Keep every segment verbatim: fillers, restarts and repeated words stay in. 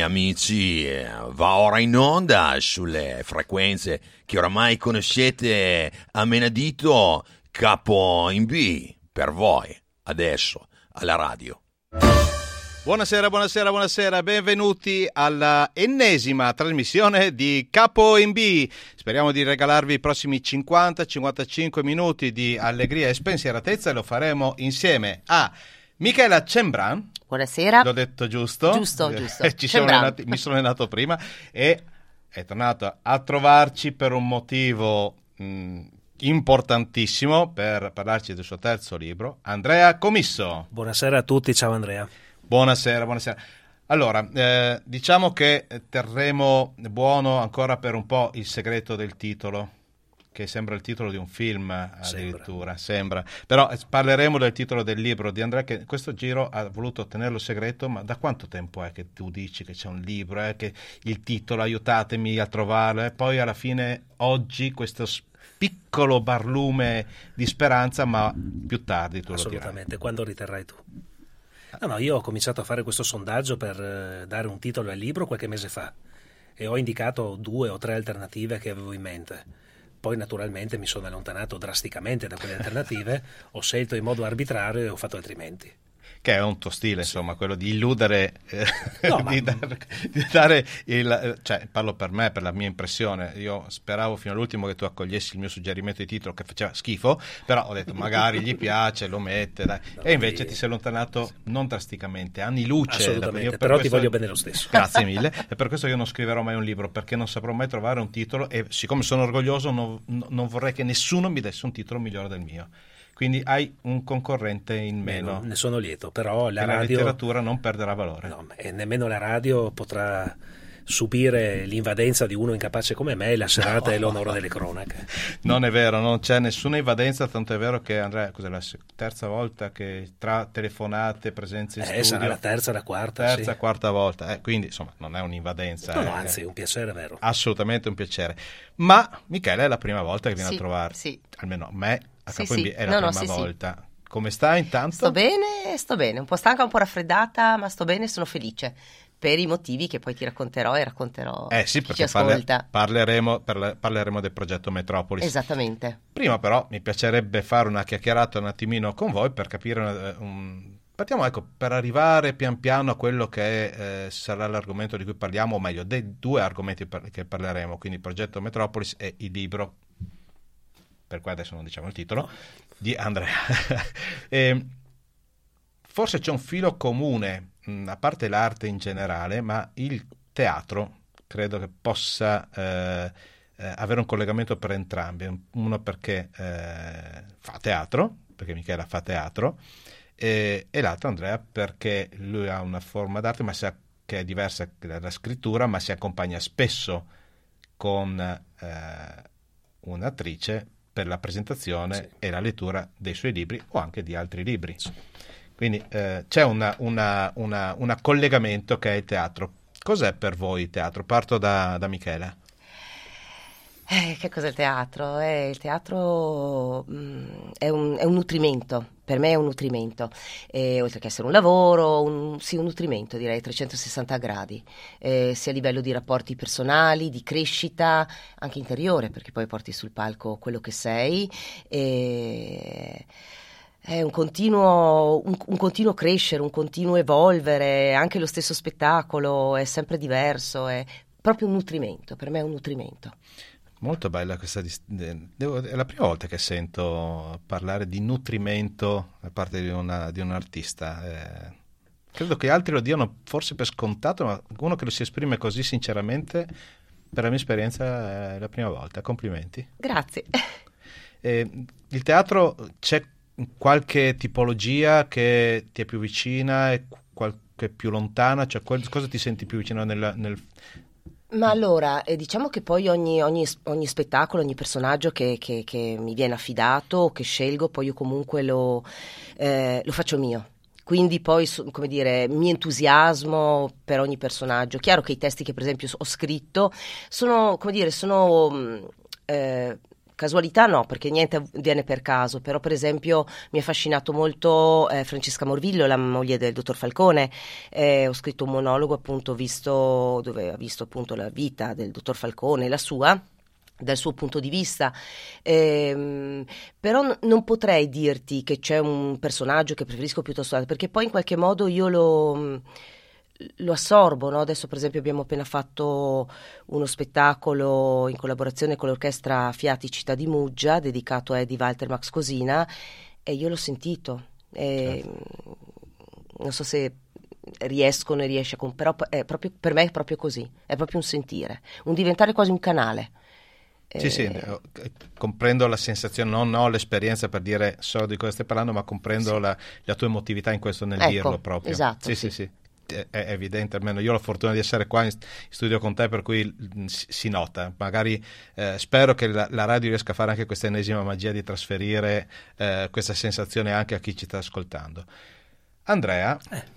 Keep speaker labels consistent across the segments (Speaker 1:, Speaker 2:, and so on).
Speaker 1: amici, va ora in onda sulle frequenze che oramai conoscete a menadito, Capo in B, per voi, adesso, alla radio.
Speaker 2: Buonasera, buonasera, buonasera, benvenuti alla ennesima trasmissione di Capo in B. Speriamo di regalarvi i prossimi cinquanta cinquantacinque minuti di allegria e spensieratezza e lo faremo insieme a Michela Cembran.
Speaker 3: Buonasera.
Speaker 2: L'ho detto giusto?
Speaker 3: Giusto, giusto.
Speaker 2: Ci sono allenati, mi sono allenato prima e è tornato a trovarci per un motivo mh, importantissimo, per parlarci del suo terzo libro, Andrea Comisso.
Speaker 4: Buonasera a tutti, ciao Andrea.
Speaker 2: Buonasera, buonasera. Allora, eh, diciamo che terremo buono ancora per un po' il segreto del titolo, che sembra il titolo di un film addirittura, sembra. sembra. Però parleremo del titolo del libro di Andrea, che questo giro ha voluto tenerlo segreto, ma da quanto tempo è che tu dici che c'è un libro, eh, che il titolo, aiutatemi a trovarlo, e poi alla fine oggi questo piccolo barlume di speranza, ma più tardi tu lo dirai.
Speaker 4: Assolutamente, quando riterrai tu. No, no, io ho cominciato a fare questo sondaggio per eh, dare un titolo al libro qualche mese fa e ho indicato due o tre alternative che avevo in mente. Poi naturalmente mi sono allontanato drasticamente da quelle alternative, ho scelto in modo arbitrario e ho fatto altrimenti.
Speaker 2: Che è un tuo stile, insomma, quello di illudere, eh,
Speaker 4: no,
Speaker 2: di,
Speaker 4: ma...
Speaker 2: dare, di dare il... Cioè, parlo per me, per la mia impressione. Io speravo fino all'ultimo che tu accogliessi il mio suggerimento di titolo che faceva schifo, però ho detto magari gli piace, lo mette, dai. No, e invece ti sei allontanato non drasticamente, anni luce.
Speaker 4: Assolutamente,
Speaker 2: da...
Speaker 4: però
Speaker 2: questo...
Speaker 4: ti voglio bene lo stesso.
Speaker 2: Grazie mille, e per questo io non scriverò mai un libro, perché non saprò mai trovare un titolo e siccome sono orgoglioso non, non vorrei che nessuno mi desse un titolo migliore del mio. Quindi hai un concorrente in meno.
Speaker 4: meno ne sono lieto, però la,
Speaker 2: la
Speaker 4: radio,
Speaker 2: letteratura non perderà valore.
Speaker 4: No, e nemmeno la radio potrà subire l'invadenza di uno incapace come me, la serata no. e l'onore delle cronache.
Speaker 2: Non è vero, non c'è nessuna invadenza, tanto è vero che Andrea, cos'è la terza volta che tra telefonate, presenze in
Speaker 4: eh,
Speaker 2: studio...
Speaker 4: sarà la terza, la quarta,
Speaker 2: Terza,
Speaker 4: sì.
Speaker 2: quarta volta, eh, quindi insomma non è un'invadenza.
Speaker 4: No,
Speaker 2: eh,
Speaker 4: no, anzi, è un piacere vero.
Speaker 2: Assolutamente un piacere. Ma Michele è la prima volta che viene
Speaker 3: sì,
Speaker 2: a trovare,
Speaker 3: sì.
Speaker 2: almeno a me, a
Speaker 3: sì,
Speaker 2: Capo
Speaker 3: sì.
Speaker 2: in B è
Speaker 3: no,
Speaker 2: la
Speaker 3: no,
Speaker 2: prima
Speaker 3: sì,
Speaker 2: volta.
Speaker 3: Sì.
Speaker 2: Come stai intanto?
Speaker 3: Sto bene, sto bene, un po' stanca, un po' raffreddata, ma sto bene e sono felice per i motivi che poi ti racconterò e racconterò
Speaker 2: eh sì,
Speaker 3: chi
Speaker 2: perché
Speaker 3: ci ascolta.
Speaker 2: Parleremo, parle, parleremo del progetto Metropolis.
Speaker 3: Esattamente.
Speaker 2: Prima però mi piacerebbe fare una chiacchierata un attimino con voi per capire una, un... Partiamo, ecco, per arrivare pian piano a quello che eh, sarà l'argomento di cui parliamo, o meglio, dei due argomenti per, che parleremo, quindi il progetto Metropolis e il libro, per cui adesso non diciamo il titolo, di Andrea. e, forse c'è un filo comune, mh, a parte l'arte in generale, ma il teatro credo che possa eh, eh, avere un collegamento per entrambi. Uno perché eh, fa teatro, perché Michela fa teatro, e, e l'altro Andrea perché lui ha una forma d'arte ma si ha, che è diversa dalla scrittura, ma si accompagna spesso con eh, un'attrice per la presentazione sì. e la lettura dei suoi libri o anche di altri libri. Sì. Quindi eh, c'è un una, una, una collegamento che è il teatro. Cos'è per voi il teatro? Parto da, da Michela.
Speaker 3: Eh, che cos'è il teatro? Eh, il teatro mh, è, un, è un nutrimento, per me è un nutrimento, eh, oltre che essere un lavoro, un, sì un nutrimento direi trecentosessanta gradi, eh, sia a livello di rapporti personali, di crescita, anche interiore, perché poi porti sul palco quello che sei, e... è un continuo, un, un continuo crescere, un continuo evolvere, anche lo stesso spettacolo è sempre diverso, è proprio un nutrimento, per me è un nutrimento.
Speaker 2: Molto bella questa devo, è la prima volta che sento parlare di nutrimento da parte di, una, di un artista. Eh, credo che altri lo diano forse per scontato, ma uno che lo si esprime così sinceramente, per la mia esperienza è la prima volta. Complimenti.
Speaker 3: Grazie.
Speaker 2: Eh, il teatro, c'è qualche tipologia che ti è più vicina e qualche più lontana? Cioè, cosa ti senti più vicino nel... nel
Speaker 3: Ma allora, eh, diciamo che poi ogni, ogni, ogni spettacolo, ogni personaggio che, che, che mi viene affidato o che scelgo, poi io comunque lo, eh, lo faccio mio. Quindi poi, come dire, mi entusiasmo per ogni personaggio. Chiaro che i testi che per esempio ho scritto sono, come dire, sono... Eh, casualità no, perché niente viene per caso, però per esempio mi ha affascinato molto eh, Francesca Morvillo, la moglie del dottor Falcone. Eh, ho scritto un monologo appunto visto, dove ha visto appunto la vita del dottor Falcone, la sua, dal suo punto di vista, ehm, però n- non potrei dirti che c'è un personaggio che preferisco piuttosto altro, perché poi in qualche modo io lo, lo assorbo, no? Adesso per esempio abbiamo appena fatto uno spettacolo in collaborazione con l'orchestra Fiati Città di Muggia dedicato a Eddie Walter Max Cosina, e io l'ho sentito, e, certo. Non so se riescono e riesce a comp- però è proprio, per me è proprio così, è proprio un sentire, un diventare quasi un canale.
Speaker 2: Sì, sì, comprendo la sensazione, non ho l'esperienza per dire so di cosa stai parlando, ma comprendo sì. la, la tua emotività in questo nel
Speaker 3: ecco,
Speaker 2: dirlo proprio.
Speaker 3: Esatto,
Speaker 2: sì, sì, sì, sì, è, è evidente, almeno io ho la fortuna di essere qua in studio con te, per cui si, si nota. Magari eh, spero che la, la radio riesca a fare anche questa ennesima magia di trasferire eh, questa sensazione anche a chi ci sta ascoltando. Andrea... Eh.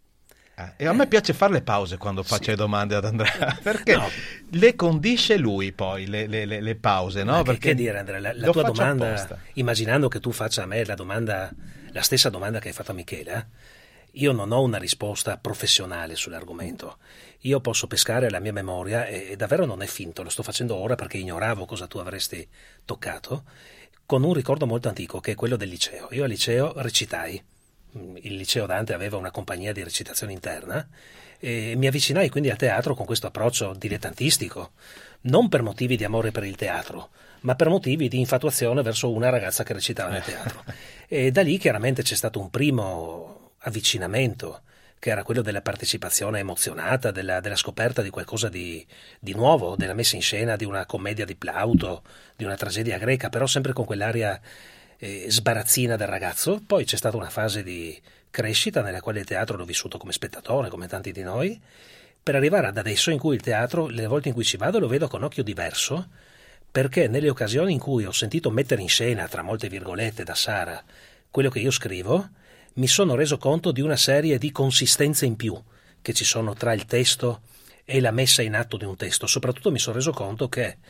Speaker 2: E a me piace fare le pause quando faccio sì. le domande ad Andrea, perché no. le condisce lui poi le, le, le, le pause, no?
Speaker 4: Perché,
Speaker 2: perché
Speaker 4: che dire, Andrea, la, la tua domanda, apposta. Immaginando che tu faccia a me la domanda, la stessa domanda che hai fatto a Michele, io non ho una risposta professionale sull'argomento. Io posso pescare la mia memoria e, e davvero non è finto, lo sto facendo ora perché ignoravo cosa tu avresti toccato, con un ricordo molto antico che è quello del liceo. Io al liceo recitai. Il liceo Dante aveva una compagnia di recitazione interna e mi avvicinai quindi al teatro con questo approccio dilettantistico, non per motivi di amore per il teatro, ma per motivi di infatuazione verso una ragazza che recitava nel teatro. E da lì chiaramente c'è stato un primo avvicinamento, che era quello della partecipazione emozionata, della, della scoperta di qualcosa di, di nuovo, della messa in scena di una commedia di Plauto, di una tragedia greca, però sempre con quell'aria Eh, sbarazzina del ragazzo. Poi c'è stata una fase di crescita nella quale il teatro l'ho vissuto come spettatore, come tanti di noi, per arrivare ad adesso in cui il teatro, le volte in cui ci vado, lo vedo con occhio diverso, perché nelle occasioni in cui ho sentito mettere in scena, tra molte virgolette, da Sara, quello che io scrivo, mi sono reso conto di una serie di consistenze in più che ci sono tra il testo e la messa in atto di un testo. Soprattutto mi sono reso conto che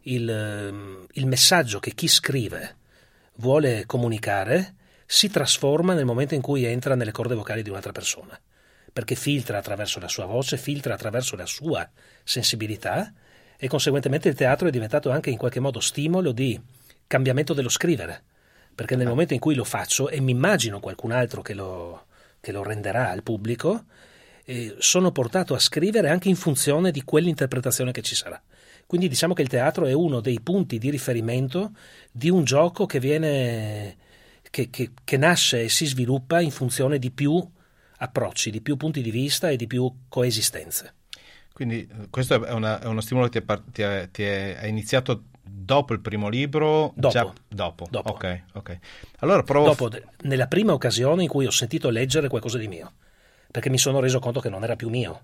Speaker 4: il, il messaggio che chi scrive vuole comunicare si trasforma nel momento in cui entra nelle corde vocali di un'altra persona, perché filtra attraverso la sua voce, filtra attraverso la sua sensibilità, e conseguentemente il teatro è diventato anche in qualche modo stimolo di cambiamento dello scrivere, perché nel momento in cui lo faccio e mi immagino qualcun altro che lo, che lo renderà al pubblico, eh, sono portato a scrivere anche in funzione di quell'interpretazione che ci sarà. Quindi diciamo che il teatro è uno dei punti di riferimento di un gioco che viene che, che, che nasce e si sviluppa in funzione di più approcci, di più punti di vista e di più coesistenze.
Speaker 2: Quindi questo è, una, è uno stimolo che ti è, ti è, ti è, è iniziato dopo il primo libro?
Speaker 4: Dopo.
Speaker 2: Già, dopo.
Speaker 4: dopo.
Speaker 2: Ok, ok. Allora provo...
Speaker 4: Dopo, nella prima occasione in cui ho sentito leggere qualcosa di mio, perché mi sono reso conto che non era più mio.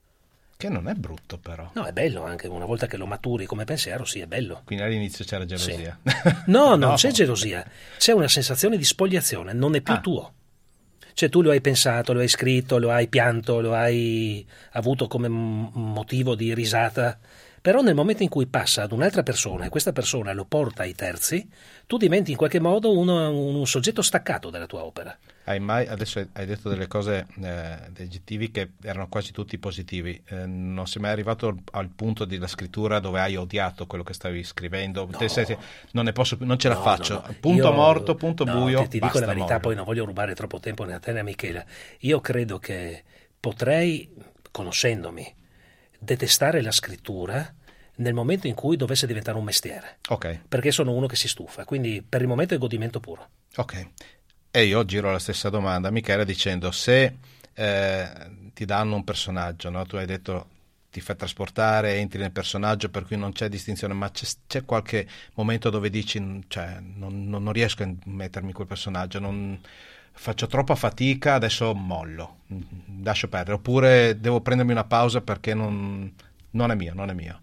Speaker 2: Che non è brutto però.
Speaker 4: No, è bello anche, una volta che lo maturi come pensiero, sì, è bello.
Speaker 2: Quindi all'inizio c'era gelosia.
Speaker 4: Sì. No, non no. c'è gelosia, c'è una sensazione di spogliazione, non è più ah. tuo. Cioè tu lo hai pensato, lo hai scritto, lo hai pianto, lo hai avuto come m- motivo di risata, però nel momento in cui passa ad un'altra persona e questa persona lo porta ai terzi, tu diventi in qualche modo uno, un soggetto staccato della tua opera.
Speaker 2: Hai mai, adesso hai detto delle cose, eh, degli aggettivi che erano quasi tutti positivi, eh, non sei mai arrivato al, al punto della scrittura dove hai odiato quello che stavi scrivendo?
Speaker 4: No.
Speaker 2: Te sei, non ne posso più, non ce la
Speaker 4: no,
Speaker 2: faccio,
Speaker 4: no, no.
Speaker 2: punto
Speaker 4: Io,
Speaker 2: morto, punto
Speaker 4: no,
Speaker 2: buio,
Speaker 4: ti, ti
Speaker 2: basta,
Speaker 4: dico la verità,
Speaker 2: mollo.
Speaker 4: Poi non voglio rubare troppo tempo né a te né a Michela. Io credo che potrei, conoscendomi, detestare la scrittura nel momento in cui dovesse diventare un mestiere.
Speaker 2: Ok.
Speaker 4: Perché sono uno che si stufa, quindi per il momento è godimento puro.
Speaker 2: Ok. E io giro la stessa domanda a Michele dicendo: se eh, ti danno un personaggio, no? Tu hai detto ti fai trasportare, entri nel personaggio, per cui non c'è distinzione, ma c'è, c'è qualche momento dove dici cioè, non, non, non riesco a mettermi in quel personaggio, non, faccio troppa fatica, adesso mollo, lascio perdere, oppure devo prendermi una pausa perché non, non è mio, non è mio.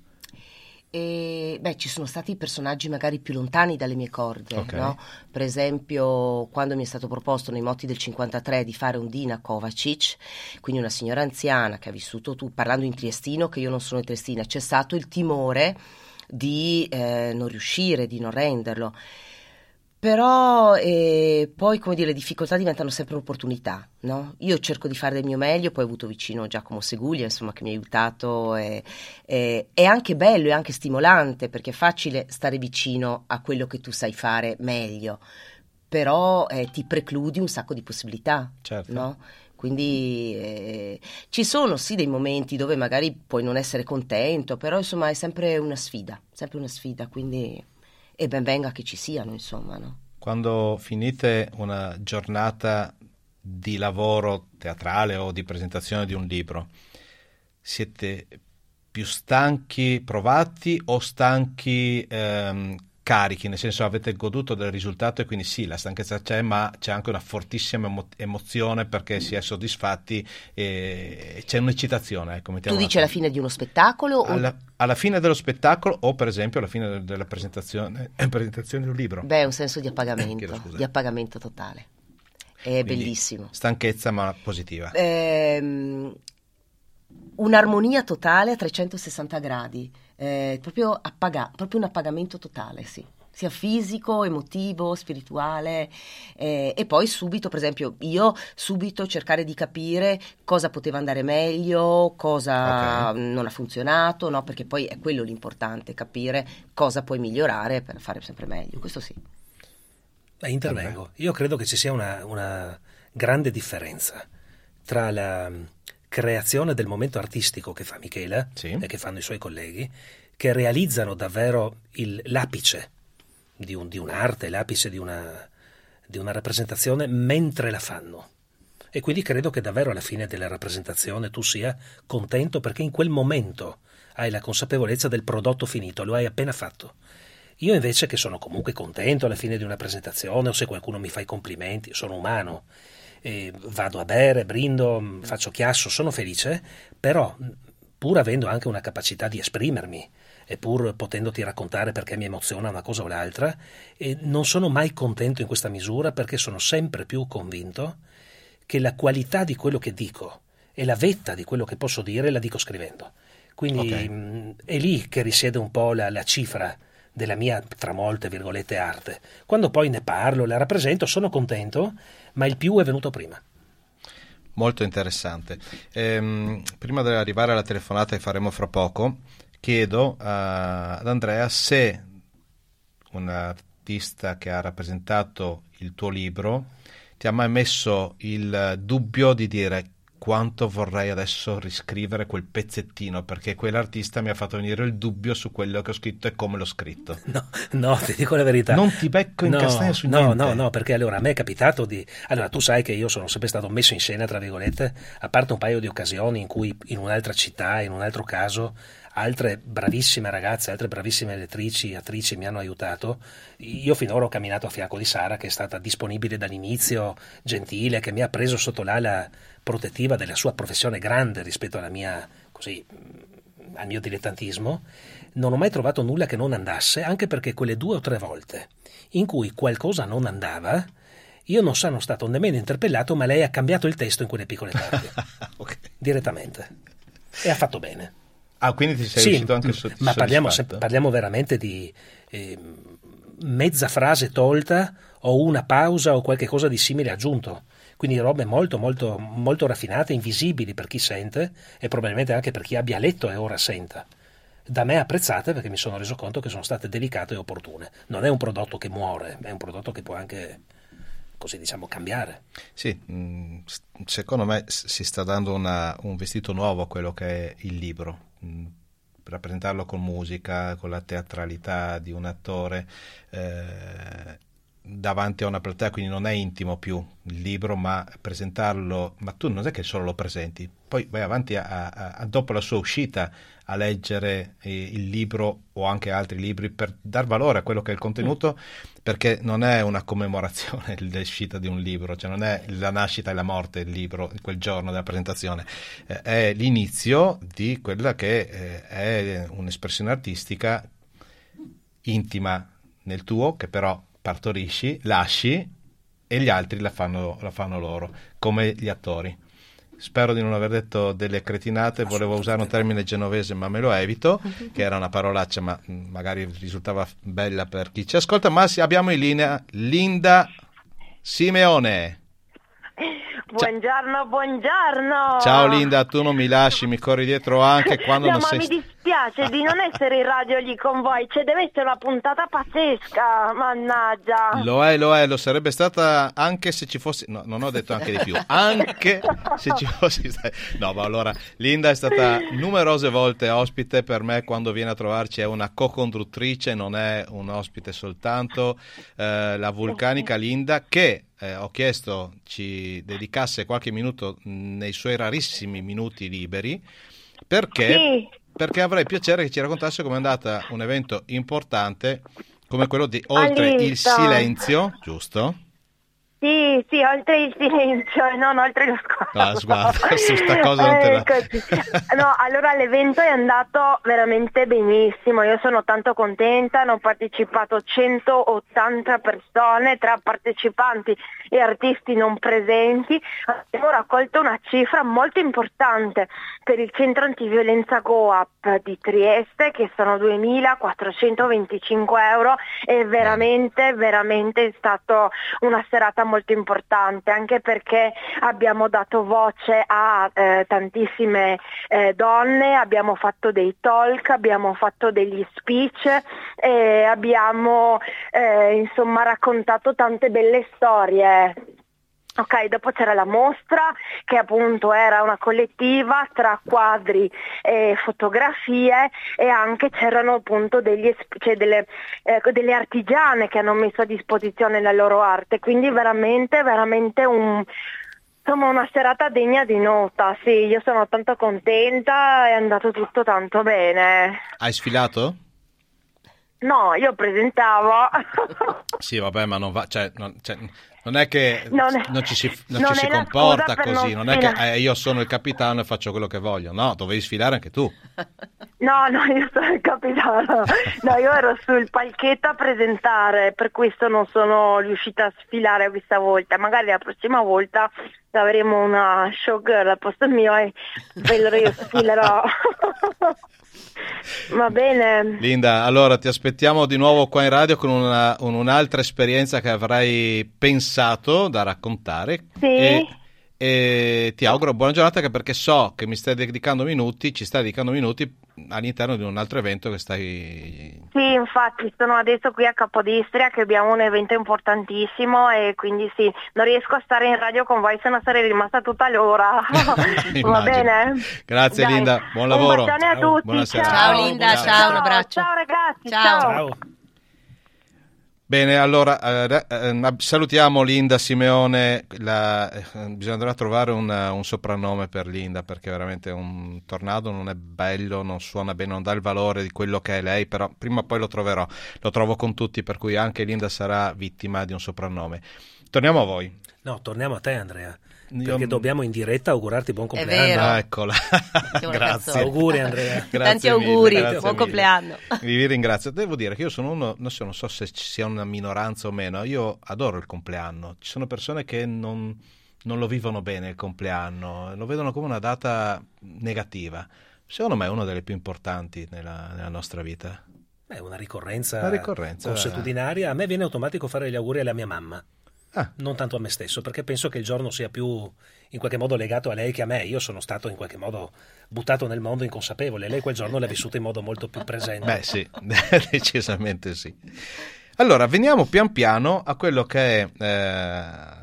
Speaker 3: E, beh, ci sono stati personaggi magari più lontani dalle mie corde,
Speaker 2: okay.
Speaker 3: no? Per esempio, quando mi è stato proposto nei Motti del cinquantatré di fare un Dina Kovacic, quindi una signora anziana che ha vissuto, tu parlando in triestino, che io non sono triestina, c'è stato il timore di eh, non riuscire, di non renderlo. Però eh, poi, come dire, le difficoltà diventano sempre un'opportunità, no? Io cerco di fare del mio meglio, poi ho avuto vicino Giacomo Seguglia, insomma, che mi ha aiutato. E, e, è anche bello, è anche stimolante, perché è facile stare vicino a quello che tu sai fare meglio, però eh, ti precludi un sacco di possibilità,
Speaker 2: certo.
Speaker 3: no? Quindi eh, ci sono sì dei momenti dove magari puoi non essere contento, però insomma è sempre una sfida, sempre una sfida, quindi... E ben venga che ci siano, insomma, no?
Speaker 2: Quando finite una giornata di lavoro teatrale o di presentazione di un libro, siete più stanchi, provati o stanchi ehm, carichi? Nel senso, avete goduto del risultato e quindi sì, la stanchezza c'è, ma c'è anche una fortissima emo- emozione perché si è soddisfatti e c'è un'eccitazione. Ecco,
Speaker 3: tu dici alla fine di uno spettacolo?
Speaker 2: Alla,
Speaker 3: o...
Speaker 2: alla fine dello spettacolo o per esempio alla fine della presentazione, eh, presentazione di un libro?
Speaker 3: Beh, è un senso di appagamento,
Speaker 2: eh,
Speaker 3: di appagamento totale. È
Speaker 2: quindi,
Speaker 3: bellissimo.
Speaker 2: Stanchezza ma positiva.
Speaker 3: Ehm, un'armonia totale a trecentosessanta gradi, eh, proprio, appaga- proprio un appagamento totale, sì. Sia fisico, emotivo, spirituale, eh, e poi subito, per esempio, io subito cercare di capire cosa poteva andare meglio, cosa
Speaker 2: okay.
Speaker 3: non ha funzionato, no? Perché poi è quello l'importante, capire cosa puoi migliorare per fare sempre meglio, questo sì.
Speaker 4: Eh, intervengo. Io credo che ci sia una, una grande differenza tra la creazione del momento artistico che fa Michela
Speaker 2: sì.
Speaker 4: e che fanno i suoi colleghi, che realizzano davvero il, l'apice di, un, di un'arte, l'apice di una, di una rappresentazione mentre la fanno. E quindi credo che davvero alla fine della rappresentazione tu sia contento perché in quel momento hai la consapevolezza del prodotto finito, lo hai appena fatto. Io invece, che sono comunque contento alla fine di una presentazione o se qualcuno mi fa i complimenti, sono umano, e vado a bere, brindo, faccio chiasso, sono felice, però pur avendo anche una capacità di esprimermi e pur potendoti raccontare perché mi emoziona una cosa o l'altra, e non sono mai contento in questa misura perché sono sempre più convinto che la qualità di quello che dico e la vetta di quello che posso dire la dico scrivendo. Quindi
Speaker 2: okay.
Speaker 4: mh, è lì che risiede un po' la, la cifra della mia, tra molte virgolette, arte. Quando poi ne parlo, la rappresento, sono contento, ma il più è venuto prima.
Speaker 2: Molto interessante. Ehm, prima di arrivare alla telefonata che faremo fra poco, chiedo a, ad Andrea se un artista che ha rappresentato il tuo libro ti ha mai messo il dubbio di dire quanto vorrei adesso riscrivere quel pezzettino, perché quell'artista mi ha fatto venire il dubbio su quello che ho scritto e come l'ho scritto.
Speaker 4: No, no, ti dico la verità.
Speaker 2: Non ti becco in
Speaker 4: no,
Speaker 2: castagna su
Speaker 4: no,
Speaker 2: niente.
Speaker 4: No, no, perché allora a me è capitato di... Allora, tu sai che io sono sempre stato messo in scena, tra virgolette, a parte un paio di occasioni in cui in un'altra città, in un altro caso, altre bravissime ragazze, altre bravissime lettrici, attrici mi hanno aiutato. Io finora ho camminato a fianco di Sara, che è stata disponibile dall'inizio, gentile, che mi ha preso sotto l'ala protettiva della sua professione grande rispetto alla mia, così, al mio dilettantismo. Non ho mai trovato nulla che non andasse, anche perché quelle due o tre volte in cui qualcosa non andava, io non sono stato nemmeno interpellato, ma lei ha cambiato il testo in quelle piccole parti.
Speaker 2: Okay.
Speaker 4: Direttamente. E ha fatto bene.
Speaker 2: Ah, quindi ti sei
Speaker 4: sì,
Speaker 2: riuscito anche su-
Speaker 4: ma parliamo, se,
Speaker 2: soddisfatto?
Speaker 4: parliamo veramente di eh, mezza frase tolta o una pausa o qualche cosa di simile aggiunto. Quindi robe molto molto molto raffinate, invisibili per chi sente e probabilmente anche per chi abbia letto e ora senta. Da me apprezzate perché mi sono reso conto che sono state delicate e opportune. Non è un prodotto che muore, è un prodotto che può anche, così diciamo, cambiare.
Speaker 2: Sì, mh, secondo me si sta dando una, un vestito nuovo a quello che è il libro. Mh, rappresentarlo con musica, con la teatralità di un attore eh, davanti a una platea, quindi non è intimo più il libro, ma presentarlo, ma tu non è che solo lo presenti, poi vai avanti a, a, a dopo la sua uscita a leggere il libro o anche altri libri per dar valore a quello che è il contenuto, perché non è una commemorazione l'uscita di un libro, cioè non è la nascita e la morte del libro quel giorno della presentazione, eh, è l'inizio di quella che eh, è un'espressione artistica intima nel tuo, che però partorisci, lasci e gli altri la fanno, la fanno loro, come gli attori. spero di non aver detto delle cretinate, volevo usare un termine genovese ma me lo evito, che era una parolaccia ma magari risultava bella per chi ci ascolta, ma abbiamo in linea Linda Simeone.
Speaker 5: Buongiorno, buongiorno.
Speaker 2: Ciao Linda, tu non mi lasci, mi corri dietro anche quando
Speaker 5: no,
Speaker 2: non
Speaker 5: ma
Speaker 2: sei...
Speaker 5: mi dispiace di non essere in radio lì con voi, cioè deve essere una puntata pazzesca, mannaggia.
Speaker 2: Lo è, lo è, lo sarebbe stata anche se ci fossi... No, non ho detto anche di più, anche se ci fossi... No, ma allora, Linda è stata numerose volte ospite, per me quando viene a trovarci è una co-conduttrice, non è un ospite soltanto, eh, la vulcanica Linda, che... Eh, ho chiesto ci dedicasse qualche minuto nei suoi rarissimi minuti liberi perché,
Speaker 5: sì.
Speaker 2: perché avrei piacere che ci raccontasse com'è andata un evento importante come quello di Oltre
Speaker 5: All'Insta.
Speaker 2: il Silenzio, giusto?
Speaker 5: Sì, sì, oltre il silenzio e non oltre lo sguardo.
Speaker 2: No, sguardo, su sta cosa non te la...
Speaker 5: Ecco, no, allora l'evento è andato veramente benissimo, io sono tanto contenta, hanno partecipato centottanta persone tra partecipanti e artisti non presenti, abbiamo raccolto una cifra molto importante per il centro antiviolenza Goap di Trieste, che sono duemilaquattrocentoventicinque euro, e veramente, veramente è stata una serata molto importante, anche perché abbiamo dato voce a eh, tantissime eh, donne, abbiamo fatto dei talk, abbiamo fatto degli speech e abbiamo eh, insomma raccontato tante belle storie. Ok, dopo c'era la mostra, che appunto era una collettiva tra quadri e fotografie, e anche c'erano appunto degli, cioè delle, eh, delle artigiane che hanno messo a disposizione la loro arte, quindi veramente, veramente un... Insomma, una serata degna di nota, sì, io sono tanto contenta, è andato tutto tanto bene.
Speaker 2: Hai sfilato?
Speaker 5: No, io presentavo.
Speaker 2: Sì, vabbè, ma non va, cioè, non, cioè, non è che
Speaker 5: non, è,
Speaker 2: non ci si, non
Speaker 5: non
Speaker 2: ci si
Speaker 5: la
Speaker 2: comporta così,
Speaker 5: non
Speaker 2: non è che eh, io sono il capitano e faccio quello che voglio, no, dovevi sfilare anche tu.
Speaker 5: No, no, io sono il capitano, no, io ero sul palchetto a presentare, per questo non sono riuscita a sfilare questa volta, magari la prossima volta avremo una showgirl al posto mio e allora io sfilerò. Va bene.
Speaker 2: Linda, allora ti aspettiamo di nuovo qua in radio con una, un, un'altra esperienza che avrai pensato da raccontare.
Speaker 5: Sì.
Speaker 2: E, e ti auguro buona giornata, anche perché so che mi stai dedicando minuti, ci stai dedicando minuti all'interno di un altro evento che stai...
Speaker 5: Sì, infatti sono adesso qui a Capodistria che abbiamo un evento importantissimo e quindi sì, non riesco a stare in radio con voi, se no sarei rimasta tutta l'ora. Va bene?
Speaker 2: Grazie. Dai. Linda, buon lavoro.
Speaker 5: Un bacione a tutti.
Speaker 2: Buonasera.
Speaker 3: Ciao, ciao Linda, ciao, ciao, un abbraccio.
Speaker 5: Ciao ragazzi,
Speaker 3: ciao.
Speaker 5: ciao.
Speaker 4: Ciao.
Speaker 2: Bene, allora eh, eh, salutiamo Linda Simeone, la, eh, bisognerà trovare un, un soprannome per Linda, perché veramente un tornado non è bello, non suona bene, non dà il valore di quello che è lei, però prima o poi lo troverò, lo trovo con tutti, per cui anche Linda sarà vittima di un soprannome. Torniamo a voi.
Speaker 4: No, torniamo a te Andrea.
Speaker 2: Io...
Speaker 4: Perché dobbiamo in diretta augurarti buon compleanno.
Speaker 3: È vero.
Speaker 2: Ah, eccola. Grazie.
Speaker 4: Auguri Andrea.
Speaker 2: Grazie
Speaker 3: Tanti auguri,
Speaker 2: mille,
Speaker 3: buon
Speaker 2: mille.
Speaker 3: compleanno.
Speaker 2: Vi ringrazio. Devo dire che io sono uno, non so, non so se ci sia una minoranza o meno, io adoro il compleanno. Ci sono persone che non, non lo vivono bene il compleanno, lo vedono come una data negativa. Secondo me è una delle più importanti nella, nella nostra vita.
Speaker 4: È una ricorrenza,
Speaker 2: una ricorrenza
Speaker 4: consuetudinaria. A me viene automatico fare gli auguri alla mia mamma.
Speaker 2: Ah.
Speaker 4: Non tanto a me stesso, perché penso che il giorno sia più in qualche modo legato a lei che a me. Io sono stato in qualche modo buttato nel mondo inconsapevole, lei quel giorno l'ha vissuto in modo molto più presente.
Speaker 2: Beh sì, decisamente sì. Allora, veniamo pian piano a quello che è eh,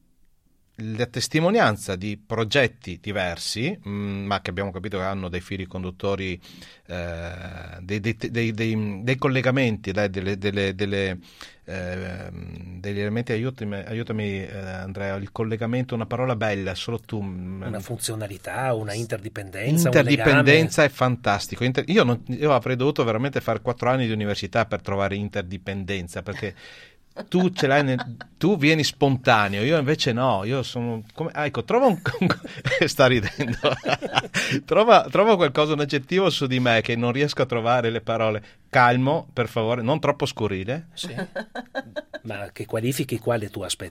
Speaker 2: la testimonianza di progetti diversi, mh, ma che abbiamo capito che hanno dei fili conduttori, eh, dei, dei, dei, dei, dei collegamenti, dai, delle, delle, delle Eh, degli elementi. Aiutami, aiutami eh, Andrea, il collegamento, una parola bella, solo tu.
Speaker 4: Una funzionalità, una interdipendenza.
Speaker 2: Interdipendenza
Speaker 4: un
Speaker 2: è fantastico. Inter- io, non, io avrei dovuto veramente fare quattro anni di università per trovare interdipendenza, perché tu ce l'hai nel, tu vieni spontaneo, io invece no, io sono come, ah, ecco, trova un, un sta ridendo trova, trova qualcosa, un aggettivo su di me che non riesco a trovare le parole. Calmo, per favore, non troppo scurile.
Speaker 4: Sì. Ma che qualifichi quale tuo aspetto?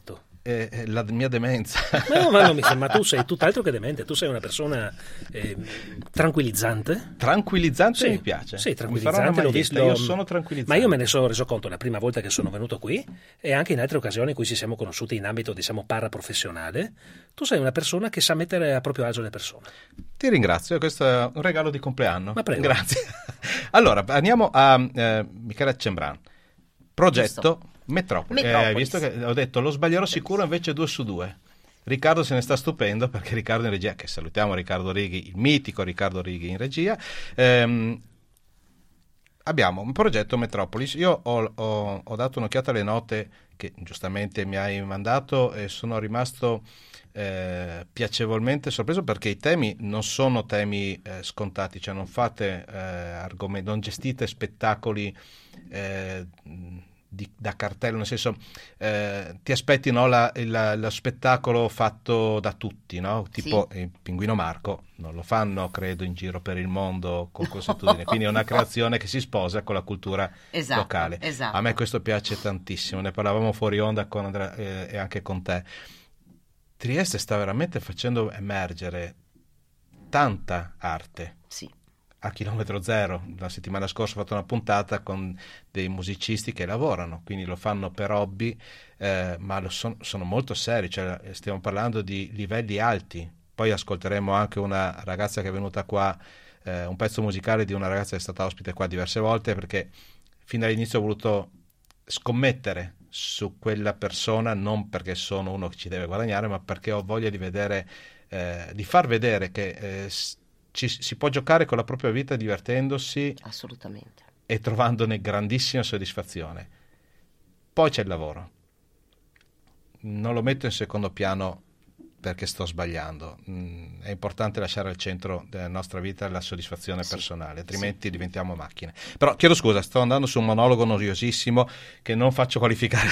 Speaker 2: eh, la mia demenza.
Speaker 4: Ma, no, ma, no, mi sembra, ma tu sei tutt'altro che demente, tu sei una persona eh, tranquillizzante.
Speaker 2: Tranquillizzante
Speaker 4: Sì,
Speaker 2: mi piace.
Speaker 4: sì,
Speaker 2: Mi
Speaker 4: tranquillizzante,
Speaker 2: farò una
Speaker 4: l'ho
Speaker 2: maglietta,
Speaker 4: visto.
Speaker 2: Io sono tranquillizzante.
Speaker 4: Ma io me ne sono reso conto la prima volta che sono venuto qui e anche in altre occasioni in cui ci siamo conosciuti in ambito, diciamo, paraprofessionale. Tu sei una persona che sa mettere a proprio agio le persone.
Speaker 2: Ti ringrazio, questo è un regalo di compleanno.
Speaker 4: Ma prego.
Speaker 2: Grazie. Allora, andiamo a eh, Michela Cembran. Progetto
Speaker 3: Giusto.
Speaker 2: Metropoli. Eh,
Speaker 3: Metropolis.
Speaker 2: hai visto che ho detto lo sbaglierò sicuro, invece due su due. Riccardo se ne sta stupendo perché Riccardo in regia, che salutiamo Riccardo Righi, il mitico Riccardo Righi in regia. Ehm, abbiamo un progetto Metropolis. Io ho, ho, ho dato un'occhiata alle note che giustamente mi hai mandato e sono rimasto eh, piacevolmente sorpreso perché i temi non sono temi eh, scontati, cioè non fate eh, argomenti, non gestite spettacoli eh, di, da cartello, nel senso eh, ti aspetti no, la, il, lo spettacolo fatto da tutti, no? Tipo
Speaker 3: Sì.
Speaker 2: il Pinguino Marco non lo fanno credo in giro per il mondo con consuetudine, quindi è una creazione che si sposa con la cultura
Speaker 3: Esatto,
Speaker 2: locale.
Speaker 3: esatto.
Speaker 2: A me questo piace tantissimo, ne parlavamo fuori onda con Andrea eh, e anche con te. Trieste sta veramente facendo emergere tanta arte.
Speaker 3: Sì.
Speaker 2: A chilometro zero, la settimana scorsa ho fatto una puntata con dei musicisti che lavorano, quindi lo fanno per hobby, eh, ma lo son, sono molto seri, cioè stiamo parlando di livelli alti. Poi ascolteremo anche una ragazza che è venuta qua, eh, un pezzo musicale di una ragazza che è stata ospite qua diverse volte, perché fin dall'inizio ho voluto scommettere su quella persona, non perché sono uno che ci deve guadagnare, ma perché ho voglia di vedere, eh, di far vedere che eh, ci, si può giocare con la propria vita divertendosi
Speaker 3: Assolutamente.
Speaker 2: e trovandone grandissima soddisfazione. Poi c'è il lavoro. Non lo metto in secondo piano perché sto sbagliando. Mm, è importante lasciare al centro della nostra vita la soddisfazione
Speaker 3: Sì,
Speaker 2: personale, altrimenti
Speaker 3: sì.
Speaker 2: diventiamo macchine. Però chiedo scusa, sto andando su un monologo noiosissimo che non faccio qualificare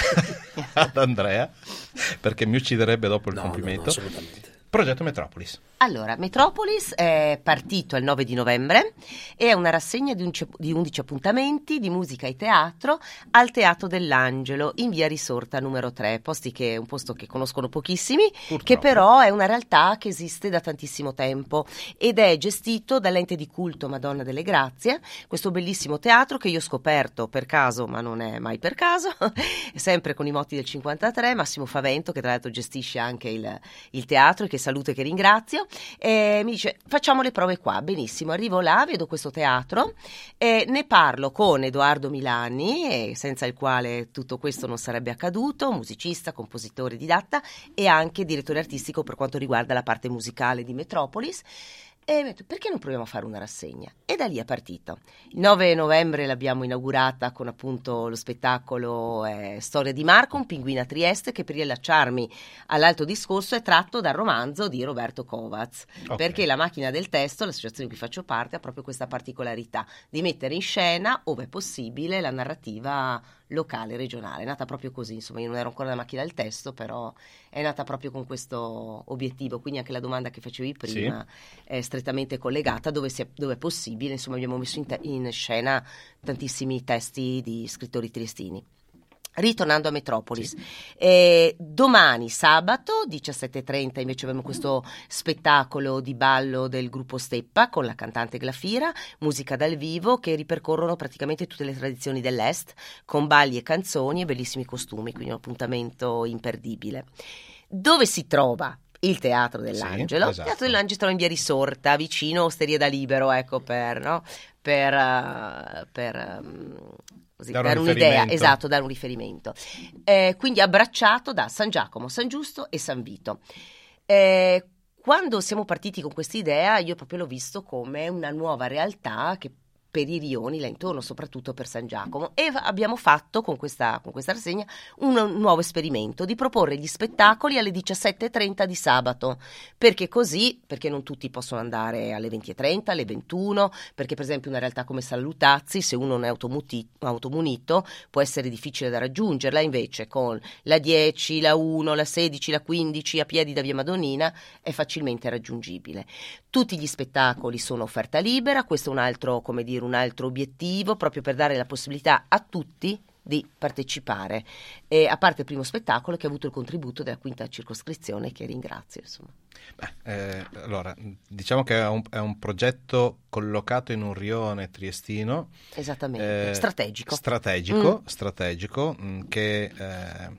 Speaker 2: ad Andrea perché mi ucciderebbe dopo il
Speaker 4: No, no, no,
Speaker 2: complimento.
Speaker 4: assolutamente.
Speaker 2: Progetto Metropolis.
Speaker 3: Allora, Metropolis è partito il nove di novembre e è una rassegna di, un, di undici appuntamenti di musica e teatro al Teatro dell'Angelo in via Risorta numero tre, posti che è un posto che conoscono pochissimi,
Speaker 2: Purtroppo.
Speaker 3: che però è una realtà che esiste da tantissimo tempo ed è gestito dall'ente di culto Madonna delle Grazie, questo bellissimo teatro che io ho scoperto per caso, ma non è mai per caso, sempre con i motti del cinquantatré, Massimo Favento che tra l'altro gestisce anche il, il teatro e che saluto e che ringrazio. E mi dice facciamo le prove qua, benissimo, arrivo là, vedo questo teatro e ne parlo con Edoardo Milani, e senza il quale tutto questo non sarebbe accaduto, musicista, compositore, didatta e anche direttore artistico per quanto riguarda la parte musicale di Metropolis. E mi ho detto, perché non proviamo a fare una rassegna? E da lì è partito. Il nove novembre l'abbiamo inaugurata con appunto lo spettacolo eh, Storia di Marco, un pinguino a Trieste, che per riallacciarmi all'altro discorso è tratto dal romanzo di Roberto Kovacs,
Speaker 2: Ok.
Speaker 3: perché La Macchina del Testo, l'associazione di cui faccio parte, ha proprio questa particolarità di mettere in scena, ove è possibile, la narrativa locale, regionale. È nata proprio così, insomma io non ero ancora La Macchina del Testo, però è nata proprio con questo obiettivo, quindi anche la domanda che facevi prima è strettamente collegata, dove, si è, dove è possibile, insomma abbiamo messo in, te- in scena tantissimi testi di scrittori triestini. Ritornando a Metropolis, eh, domani sabato diciassette e trenta invece abbiamo questo spettacolo di ballo del gruppo Steppa con la cantante Glafira, musica dal vivo, che ripercorrono praticamente tutte le tradizioni dell'Est con balli e canzoni e bellissimi costumi, quindi un appuntamento imperdibile. Dove si trova il Teatro dell'Angelo?
Speaker 2: Sì, esatto.
Speaker 3: Il Teatro dell'Angelo si trova in via Risorta, vicino Osteria da Libero, ecco, per, no? per, uh, per um, così,
Speaker 2: Dare
Speaker 3: dare
Speaker 2: un
Speaker 3: un'idea,
Speaker 2: riferimento.
Speaker 3: esatto, dare un riferimento. Eh, quindi abbracciato da San Giacomo, San Giusto e San Vito. Eh, quando siamo partiti con questa idea, io proprio l'ho visto come una nuova realtà che per i rioni là intorno, soprattutto per San Giacomo, e abbiamo fatto con questa, con questa rassegna un, un nuovo esperimento di proporre gli spettacoli alle diciassette e trenta di sabato, perché così, perché non tutti possono andare alle venti e trenta, alle ventuno, perché per esempio una realtà come San Lutazzi, se uno non è automuti- automunito, può essere difficile da raggiungerla, invece con la dieci, la uno, la sedici, la quindici a piedi da via Madonnina è facilmente raggiungibile. Tutti gli spettacoli sono offerta libera, questo è un altro, come dire, un altro obiettivo, proprio per dare la possibilità a tutti di partecipare, e a parte il primo spettacolo che ha avuto il contributo della quinta circoscrizione, che ringrazio, insomma.
Speaker 2: Beh, eh, allora, diciamo che è un, è un progetto collocato in un rione triestino.
Speaker 3: Esattamente,
Speaker 2: eh,
Speaker 3: strategico.
Speaker 2: Strategico,
Speaker 3: Mm.
Speaker 2: strategico mh, che eh,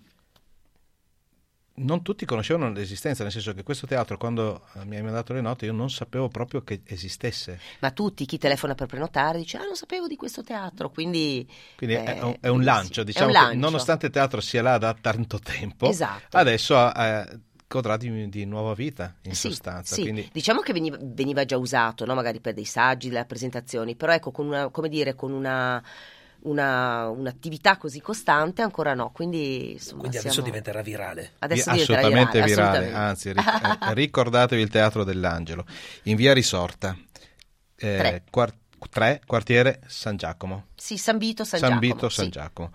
Speaker 2: non tutti conoscevano l'esistenza, nel senso che questo teatro, quando eh, mi hai mandato le note, io non sapevo proprio che esistesse.
Speaker 3: Ma tutti, chi telefona per prenotare dice: ah, non sapevo di questo teatro, quindi...
Speaker 2: Quindi
Speaker 3: eh,
Speaker 2: è, un, è un
Speaker 3: sì,
Speaker 2: lancio,
Speaker 3: è
Speaker 2: diciamo
Speaker 3: un
Speaker 2: che
Speaker 3: lancio.
Speaker 2: nonostante il teatro sia là da tanto tempo,
Speaker 3: Esatto.
Speaker 2: adesso eh, godrà di, di nuova vita, in
Speaker 3: Sì,
Speaker 2: sostanza.
Speaker 3: sì.
Speaker 2: Quindi,
Speaker 3: Diciamo che veniva, veniva già usato, no? Magari per dei saggi, delle presentazioni, però ecco, con una, come dire, con una, una un'attività così costante ancora no, quindi insomma
Speaker 4: Quindi adesso
Speaker 3: siamo...
Speaker 4: diventerà virale.
Speaker 3: Adesso
Speaker 2: vi-
Speaker 3: diventerà
Speaker 2: assolutamente
Speaker 3: virale,
Speaker 2: virale,
Speaker 3: assolutamente.
Speaker 2: anzi ric- eh, ricordatevi il Teatro dell'Angelo, in via Risorta, eh,
Speaker 3: Tre.
Speaker 2: quar- tre, quartiere San Giacomo.
Speaker 3: Sì, San Vito, San,
Speaker 2: San
Speaker 3: Giacomo.
Speaker 2: Vito, San
Speaker 3: sì.
Speaker 2: Giacomo.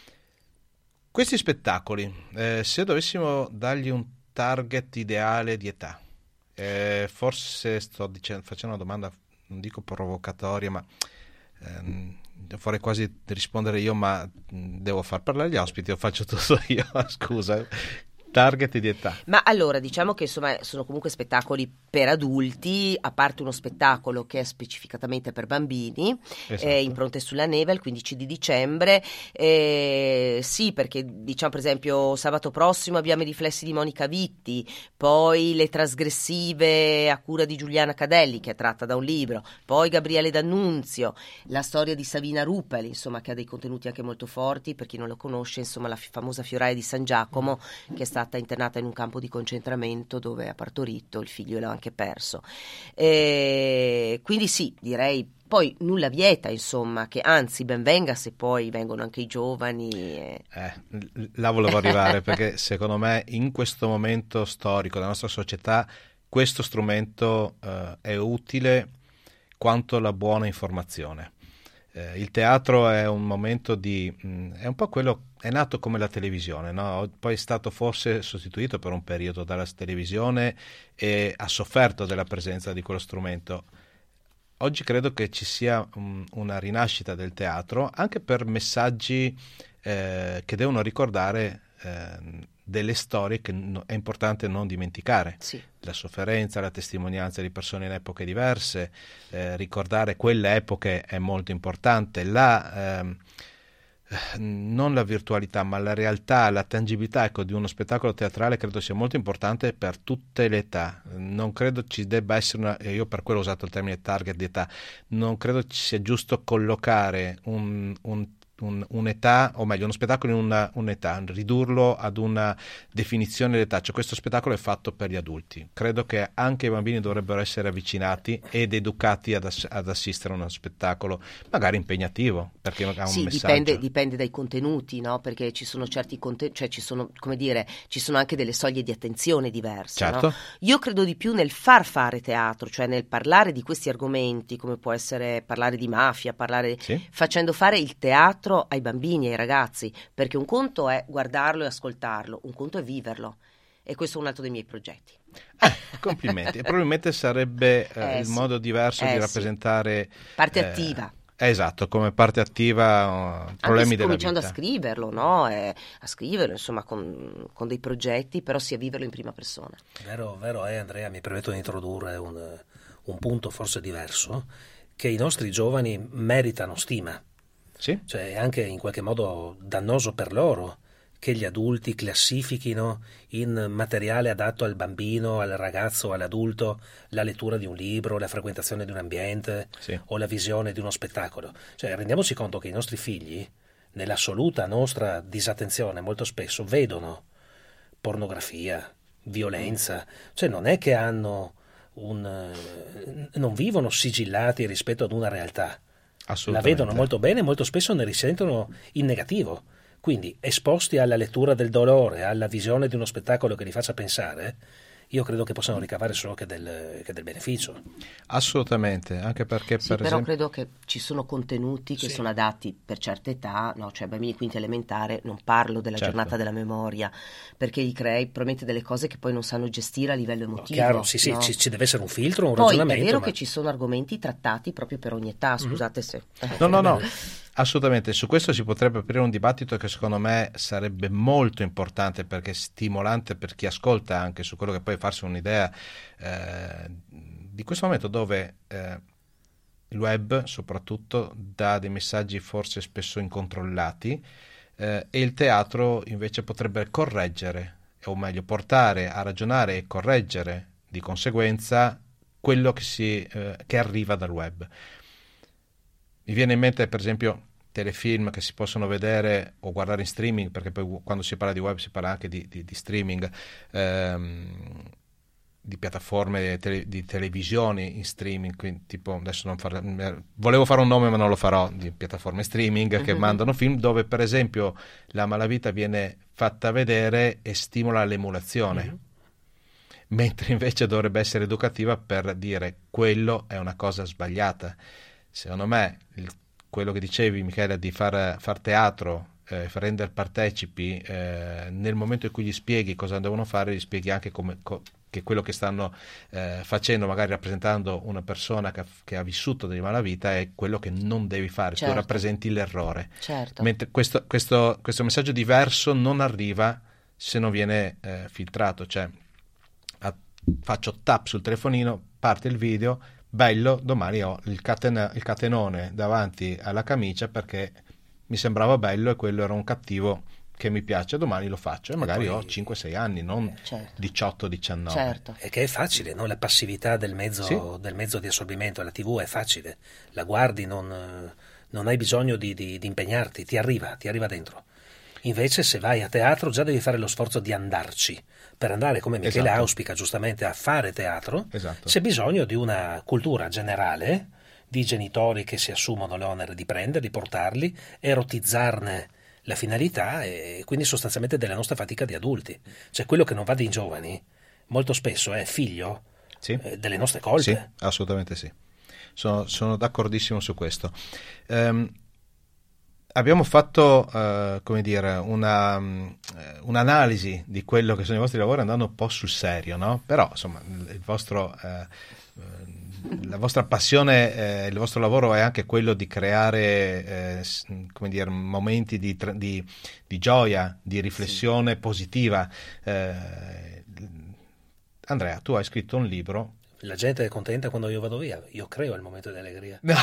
Speaker 2: Questi spettacoli, eh, se dovessimo dargli un target ideale di età, eh, forse sto dicendo, facendo una domanda, non dico provocatoria, ma ehm, vorrei quasi rispondere io, ma mh, devo far parlare gli ospiti o faccio tutto io? Scusa. Target di età.
Speaker 3: Ma allora, diciamo che insomma sono comunque spettacoli per adulti, a parte uno spettacolo che è specificatamente per bambini,
Speaker 2: Esatto.
Speaker 3: eh, in Pronte sulla Neve il quindici di dicembre. Eh, sì, perché diciamo per esempio sabato prossimo abbiamo i Riflessi di Monica Vitti, poi Le Trasgressive a cura di Giuliana Cadelli, che è tratta da un libro, poi Gabriele D'Annunzio, la storia di Savina Ruppel, insomma, che ha dei contenuti anche molto forti, per chi non lo conosce, insomma la f- famosa fioraia di San Giacomo, che è stata internata in un campo di concentramento dove ha partorito il figlio e l'ha anche perso. E quindi sì, direi, poi nulla vieta, insomma, che anzi ben venga se poi vengono anche i giovani. E...
Speaker 2: Eh, l- là volevo arrivare, perché secondo me in questo momento storico della nostra società questo strumento eh, è utile quanto la buona informazione. Eh, il teatro è un momento di... mh, è un po' quello... è nato come la televisione, no? Poi è stato forse sostituito per un periodo dalla televisione e ha sofferto della presenza di quello strumento. Oggi credo che ci sia um, una rinascita del teatro, anche per messaggi eh, che devono ricordare eh, delle storie che no, è importante non dimenticare.
Speaker 3: Sì.
Speaker 2: La sofferenza, la testimonianza di persone in epoche diverse, eh, ricordare quelle epoche è molto importante. La... Ehm, non la virtualità, ma la realtà, la tangibilità, ecco, di uno spettacolo teatrale credo sia molto importante per tutte le età. Non credo ci debba essere una, e io per quello ho usato il termine target di età, non credo ci sia giusto collocare un, un Un, un'età, o meglio uno spettacolo in una, un'età, ridurlo ad una definizione d'età, cioè questo spettacolo è fatto per gli adulti. Credo che anche i bambini dovrebbero essere avvicinati ed educati ad, ass- ad assistere a uno spettacolo magari impegnativo, perché ha un
Speaker 3: Sì,
Speaker 2: messaggio.
Speaker 3: dipende, dipende dai contenuti, no? Perché ci sono certi contenuti, cioè ci sono, come dire, ci sono anche delle soglie di attenzione diverse,
Speaker 2: Certo.
Speaker 3: no? Io credo di più nel far fare teatro, cioè nel parlare di questi argomenti, come può essere parlare di mafia, parlare
Speaker 2: Sì.
Speaker 3: facendo fare il teatro ai bambini, ai ragazzi, perché un conto è guardarlo e ascoltarlo, un conto è viverlo, e questo è un altro dei miei progetti.
Speaker 2: Eh, complimenti. E probabilmente sarebbe eh,
Speaker 3: Eh,
Speaker 2: il
Speaker 3: sì.
Speaker 2: modo diverso
Speaker 3: Eh,
Speaker 2: di
Speaker 3: sì.
Speaker 2: rappresentare
Speaker 3: Parte
Speaker 2: eh,
Speaker 3: attiva.
Speaker 2: Esatto, come parte attiva uh, problemi
Speaker 3: Anche
Speaker 2: della
Speaker 3: cominciando
Speaker 2: vita.
Speaker 3: a scriverlo, no? Eh, a scriverlo, insomma, con, con dei progetti, però sia viverlo in prima persona.
Speaker 4: Vero, vero è, Andrea, mi permetto di introdurre un, un punto forse diverso, che i nostri giovani meritano stima.
Speaker 2: Sì?
Speaker 4: Cioè è anche in qualche modo dannoso per loro che gli adulti classifichino in materiale adatto al bambino, al ragazzo, all'adulto la lettura di un libro, la frequentazione di un ambiente,
Speaker 2: Sì.
Speaker 4: o la visione di uno spettacolo. Cioè rendiamoci conto che i nostri figli, nell'assoluta nostra disattenzione, molto spesso vedono pornografia, violenza, cioè non è che hanno un eh, non vivono sigillati rispetto ad una realtà. La
Speaker 2: Assolutamente.
Speaker 4: vedono molto bene e molto spesso ne risentono in negativo. Quindi, esposti alla lettura del dolore, alla visione di uno spettacolo che li faccia pensare, io credo che possano ricavare solo che del, che del beneficio.
Speaker 2: Assolutamente, anche perché
Speaker 3: Sì,
Speaker 2: per
Speaker 3: però
Speaker 2: esempio
Speaker 3: credo che ci sono contenuti che
Speaker 4: Sì.
Speaker 3: sono adatti per certe età, no? Cioè bambini quinta elementare, non parlo della
Speaker 2: Certo.
Speaker 3: giornata della memoria, perché gli crei probabilmente delle cose che poi non sanno gestire a livello emotivo.
Speaker 4: Chiaro, sì, sì,
Speaker 3: no?
Speaker 4: ci, ci deve essere un filtro, un
Speaker 3: Poi è
Speaker 4: ragionamento.
Speaker 3: vero
Speaker 4: ma-
Speaker 3: che ci sono argomenti trattati proprio per ogni età, scusate se...
Speaker 2: No, no, no. Assolutamente, su questo si potrebbe aprire un dibattito che secondo me sarebbe molto importante, perché è stimolante per chi ascolta, anche su quello che poi farsi un'idea eh, di questo momento dove eh, il web soprattutto dà dei messaggi forse spesso incontrollati, eh, e il teatro invece potrebbe correggere, o meglio portare a ragionare e correggere di conseguenza quello che, si, eh, che arriva dal web. Mi viene in mente per esempio telefilm che si possono vedere o guardare in streaming, perché poi quando si parla di web si parla anche di, di, di streaming, ehm, di piattaforme tele, di televisioni in streaming, quindi tipo adesso non fare, volevo fare un nome ma non lo farò, di piattaforme streaming che uh-huh. mandano film dove per esempio la malavita viene fatta vedere e stimola l'emulazione. Uh-huh. Mentre invece dovrebbe essere educativa per dire quello è una cosa sbagliata. Secondo me il, quello che dicevi Michele di far, far teatro, eh, far rendere partecipi, eh, nel momento in cui gli spieghi cosa devono fare, gli spieghi anche come, co, che quello che stanno eh, facendo, magari rappresentando una persona che ha, che ha vissuto di malavita, è quello che non devi fare, certo. Tu rappresenti l'errore. Certo. Mentre questo, questo, questo messaggio diverso non arriva se non viene eh, filtrato, cioè a, faccio tap sul telefonino, parte il video, bello, domani ho il, catena, il catenone davanti alla camicia perché mi sembrava bello e quello era un cattivo che mi piace, domani lo faccio e magari e poi, ho cinque sei anni, non eh, certo. diciotto diciannove.
Speaker 4: Certo. E che è facile, no? La passività del mezzo, sì. del mezzo di assorbimento, la tivù è facile, la guardi, non, non hai bisogno di, di, di impegnarti, ti arriva, ti arriva dentro. Invece se vai a teatro già devi fare lo sforzo di andarci. Per andare, come Michele esatto. auspica giustamente, a fare teatro, esatto. c'è bisogno di una cultura generale, di genitori che si assumono l'onere di prenderli, portarli, erotizzarne la finalità e quindi sostanzialmente della nostra fatica di adulti. Cioè quello che non va dei giovani molto spesso è figlio sì. eh, delle nostre colpe.
Speaker 2: Sì, assolutamente sì. Sono, sono d'accordissimo su questo. Um, Abbiamo fatto, uh, come dire, una, um, un'analisi di quello che sono i vostri lavori andando un po' sul serio, no? Però, insomma, il vostro, uh, uh, la vostra passione, uh, il vostro lavoro è anche quello di creare, uh, come dire, momenti di, di, di gioia, di riflessione sì. positiva. Uh, Andrea, tu hai scritto un libro.
Speaker 4: La gente è contenta quando io vado via, io creo il momento di allegria.
Speaker 2: No.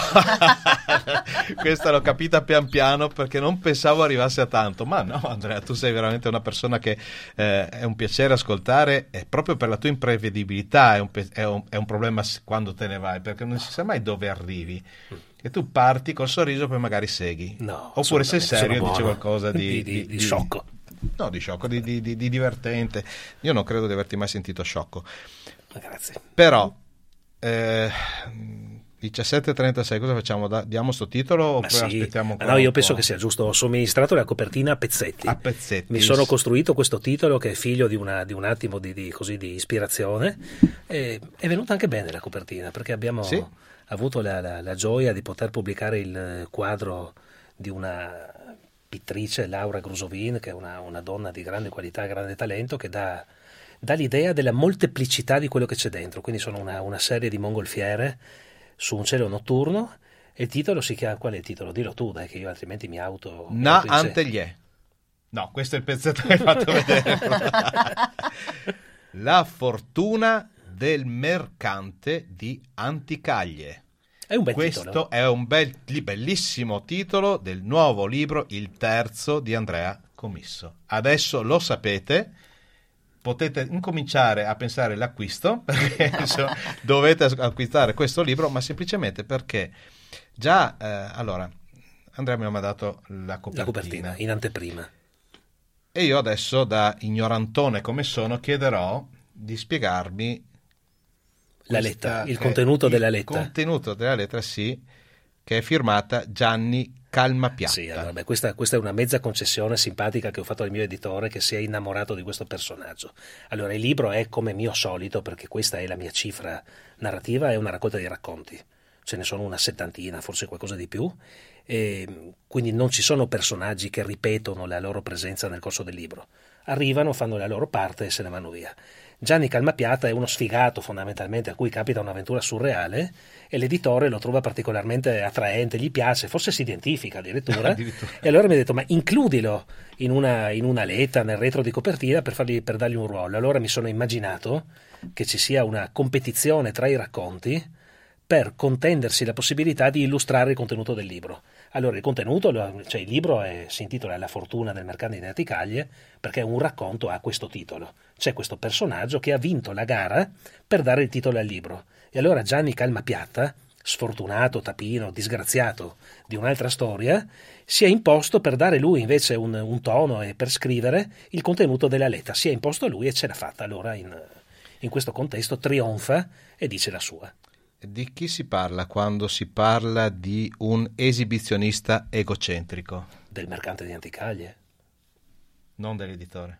Speaker 2: Questa l'ho capita pian piano perché non pensavo arrivasse a tanto, ma no Andrea, tu sei veramente una persona che eh, è un piacere ascoltare, e proprio per la tua imprevedibilità è un, è, un, è un problema quando te ne vai, perché non si sa mai dove arrivi. E tu parti col sorriso poi magari segui.
Speaker 4: No,
Speaker 2: oppure sei serio e dici qualcosa di,
Speaker 4: di, di, di, di sciocco.
Speaker 2: No, di sciocco, di, di, di, di divertente. Io non credo di averti mai sentito sciocco.
Speaker 4: Grazie.
Speaker 2: Però eh, diciassette e trentasei cosa facciamo? Da, diamo sto titolo oppure
Speaker 4: sì.
Speaker 2: aspettiamo
Speaker 4: no, io penso che sia giusto. Ho somministrato la copertina a pezzetti.
Speaker 2: A pezzetti.
Speaker 4: Mi sono costruito questo titolo che è figlio di, una, di un attimo di, di, così, di ispirazione e è venuta anche bene la copertina perché abbiamo sì. avuto la, la, la gioia di poter pubblicare il quadro di una pittrice, Laura Grusovin, che è una, una donna di grande qualità, grande talento, che dà dà l'idea della molteplicità di quello che c'è dentro. Quindi sono una, una serie di mongolfiere su un cielo notturno e il titolo si chiama, qual è il titolo? Dillo tu, dai, che io altrimenti mi auto
Speaker 2: Na Anteglie. No, questo è il pezzetto che hai fatto vedere. La fortuna del mercante di Anticaglie.
Speaker 4: È un bel
Speaker 2: questo
Speaker 4: titolo.
Speaker 2: È un bel, bellissimo titolo del nuovo libro, il terzo di Andrea Commisso. Adesso lo sapete, potete incominciare a pensare all'acquisto perché insomma, dovete acquistare questo libro, ma semplicemente perché già eh, allora Andrea mi ha mandato la copertina.
Speaker 4: la copertina in anteprima
Speaker 2: e io adesso, da ignorantone come sono, chiederò di spiegarmi
Speaker 4: la lettera, il contenuto
Speaker 2: il
Speaker 4: della lettera.
Speaker 2: Il contenuto della lettera, sì, che è firmata Gianni Calmapiatta.
Speaker 4: Sì, allora, beh, questa, questa è una mezza concessione simpatica che ho fatto al mio editore, che si è innamorato di questo personaggio. Allora, il libro è come mio solito, perché questa è la mia cifra narrativa, è una raccolta di racconti. Ce ne sono una settantina, forse qualcosa di più, e quindi non ci sono personaggi che ripetono la loro presenza nel corso del libro. Arrivano, fanno la loro parte e se ne vanno via. Gianni Calmapiatta è uno sfigato fondamentalmente a cui capita un'avventura surreale e l'editore lo trova particolarmente attraente, gli piace, forse si identifica addirittura,
Speaker 2: Addirittura.
Speaker 4: E allora mi ha detto ma includilo in una, in una letta nel retro di copertina per, fargli, per dargli un ruolo. Allora mi sono immaginato che ci sia una competizione tra i racconti per contendersi la possibilità di illustrare il contenuto del libro. Allora il contenuto, cioè il libro è, si intitola La fortuna del mercante di Naticaglie perché un racconto ha questo titolo. C'è questo personaggio che ha vinto la gara per dare il titolo al libro. E allora Gianni Calmapiatta, sfortunato, tapino, disgraziato di un'altra storia, si è imposto per dare lui invece un, un tono e per scrivere il contenuto della lettera. Si è imposto lui e ce l'ha fatta. Allora in, in questo contesto trionfa e dice la sua.
Speaker 2: Di chi si parla quando si parla di un esibizionista egocentrico?
Speaker 4: Del mercante di Anticaglie.
Speaker 2: Non dell'editore.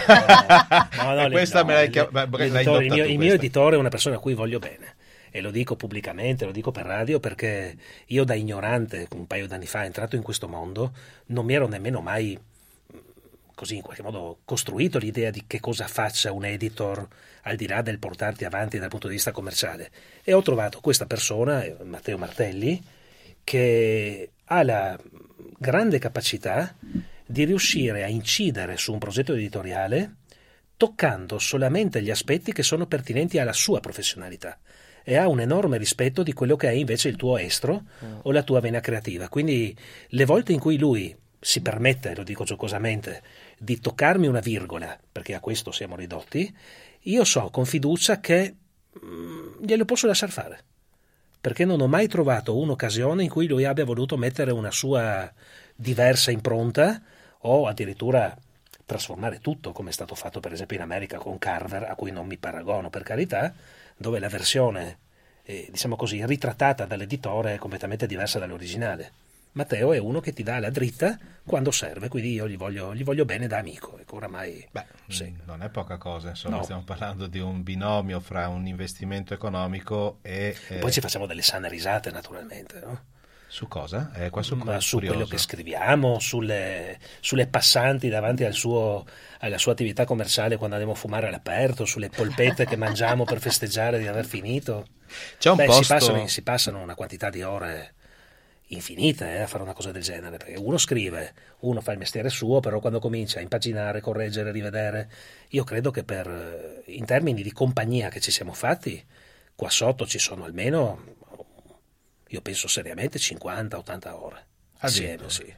Speaker 4: No, no,
Speaker 2: Questa
Speaker 4: no,
Speaker 2: me l'hai,
Speaker 4: l-
Speaker 2: chia- beh, l'hai
Speaker 4: l'editore- il,
Speaker 2: indotta
Speaker 4: mio,
Speaker 2: tu
Speaker 4: il mio
Speaker 2: questa.
Speaker 4: editore è una persona a cui voglio bene e lo dico pubblicamente, lo dico per radio perché io da ignorante un paio d'anni fa entrato in questo mondo non mi ero nemmeno mai così in qualche modo costruito l'idea di che cosa faccia un editor al di là del portarti avanti dal punto di vista commerciale e ho trovato questa persona, Matteo Martelli, che ha la grande capacità di riuscire a incidere su un progetto editoriale toccando solamente gli aspetti che sono pertinenti alla sua professionalità e ha un enorme rispetto di quello che è invece il tuo estro o la tua vena creativa. Quindi le volte in cui lui si permette, lo dico giocosamente, di toccarmi una virgola, perché a questo siamo ridotti, io so con fiducia che mh, glielo posso lasciar fare, perché non ho mai trovato un'occasione in cui lui abbia voluto mettere una sua diversa impronta o addirittura trasformare tutto, come è stato fatto per esempio in America con Carver, a cui non mi paragono per carità, dove la versione, eh, diciamo così, ritrattata dall'editore è completamente diversa dall'originale. Matteo è uno che ti dà la dritta quando serve, quindi io gli voglio, gli voglio bene da amico. Ecco, oramai
Speaker 2: Beh,
Speaker 4: sì.
Speaker 2: non è poca cosa, insomma,
Speaker 4: No.
Speaker 2: stiamo parlando di un binomio fra un investimento economico e...
Speaker 4: E
Speaker 2: eh,
Speaker 4: poi ci facciamo delle sane risate, naturalmente, no?
Speaker 2: Su cosa? Eh, qua sono
Speaker 4: Ma su
Speaker 2: curioso.
Speaker 4: quello che scriviamo, sulle, sulle passanti davanti al suo, alla sua attività commerciale quando andiamo a fumare all'aperto, sulle polpette che mangiamo per festeggiare di aver finito.
Speaker 2: C'è un
Speaker 4: Beh,
Speaker 2: posto...
Speaker 4: si, passano, si passano una quantità di ore infinite eh, a fare una cosa del genere, perché uno scrive, uno fa il mestiere suo, però quando comincia a impaginare, correggere, rivedere, io credo che per, in termini di compagnia che ci siamo fatti, qua sotto ci sono almeno, io penso seriamente, cinquanta ottanta ore assieme, sì.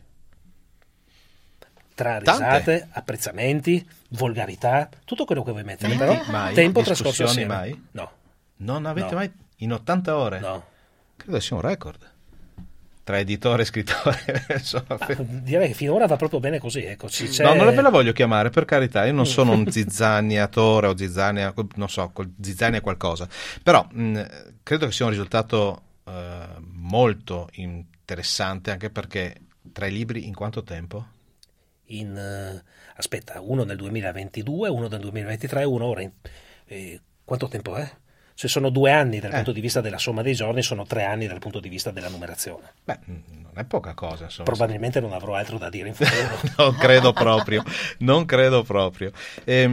Speaker 4: Tra risate,
Speaker 2: Tante.
Speaker 4: apprezzamenti, volgarità, tutto quello che vuoi mettere,
Speaker 2: Liti
Speaker 4: però
Speaker 2: mai?
Speaker 4: tempo trascorso
Speaker 2: Discussioni
Speaker 4: assieme.
Speaker 2: mai?
Speaker 4: No,
Speaker 2: Non avete
Speaker 4: No.
Speaker 2: mai... In ottanta ore?
Speaker 4: no.
Speaker 2: Credo sia un record. Tra editore e scrittore. insomma.
Speaker 4: Ma direi che finora va proprio bene così, ecco. Ci c'è...
Speaker 2: No, non ve la voglio chiamare, per carità, io non sono un zizzaniatore o zizzania, non so, col- zizzania qualcosa, però mh, credo che sia un risultato eh, molto interessante, anche perché tra i libri in quanto tempo?
Speaker 4: in eh, aspetta, uno nel duemilaventidue, uno nel duemilaventitré, uno ora in, eh, quanto tempo è? Se sono due anni dal
Speaker 2: Eh.
Speaker 4: punto di vista della somma dei giorni, sono tre anni dal punto di vista della numerazione.
Speaker 2: Beh, mh, non è poca cosa, insomma.
Speaker 4: Probabilmente non avrò altro da dire in futuro.
Speaker 2: Non credo proprio, non credo proprio. Ehm,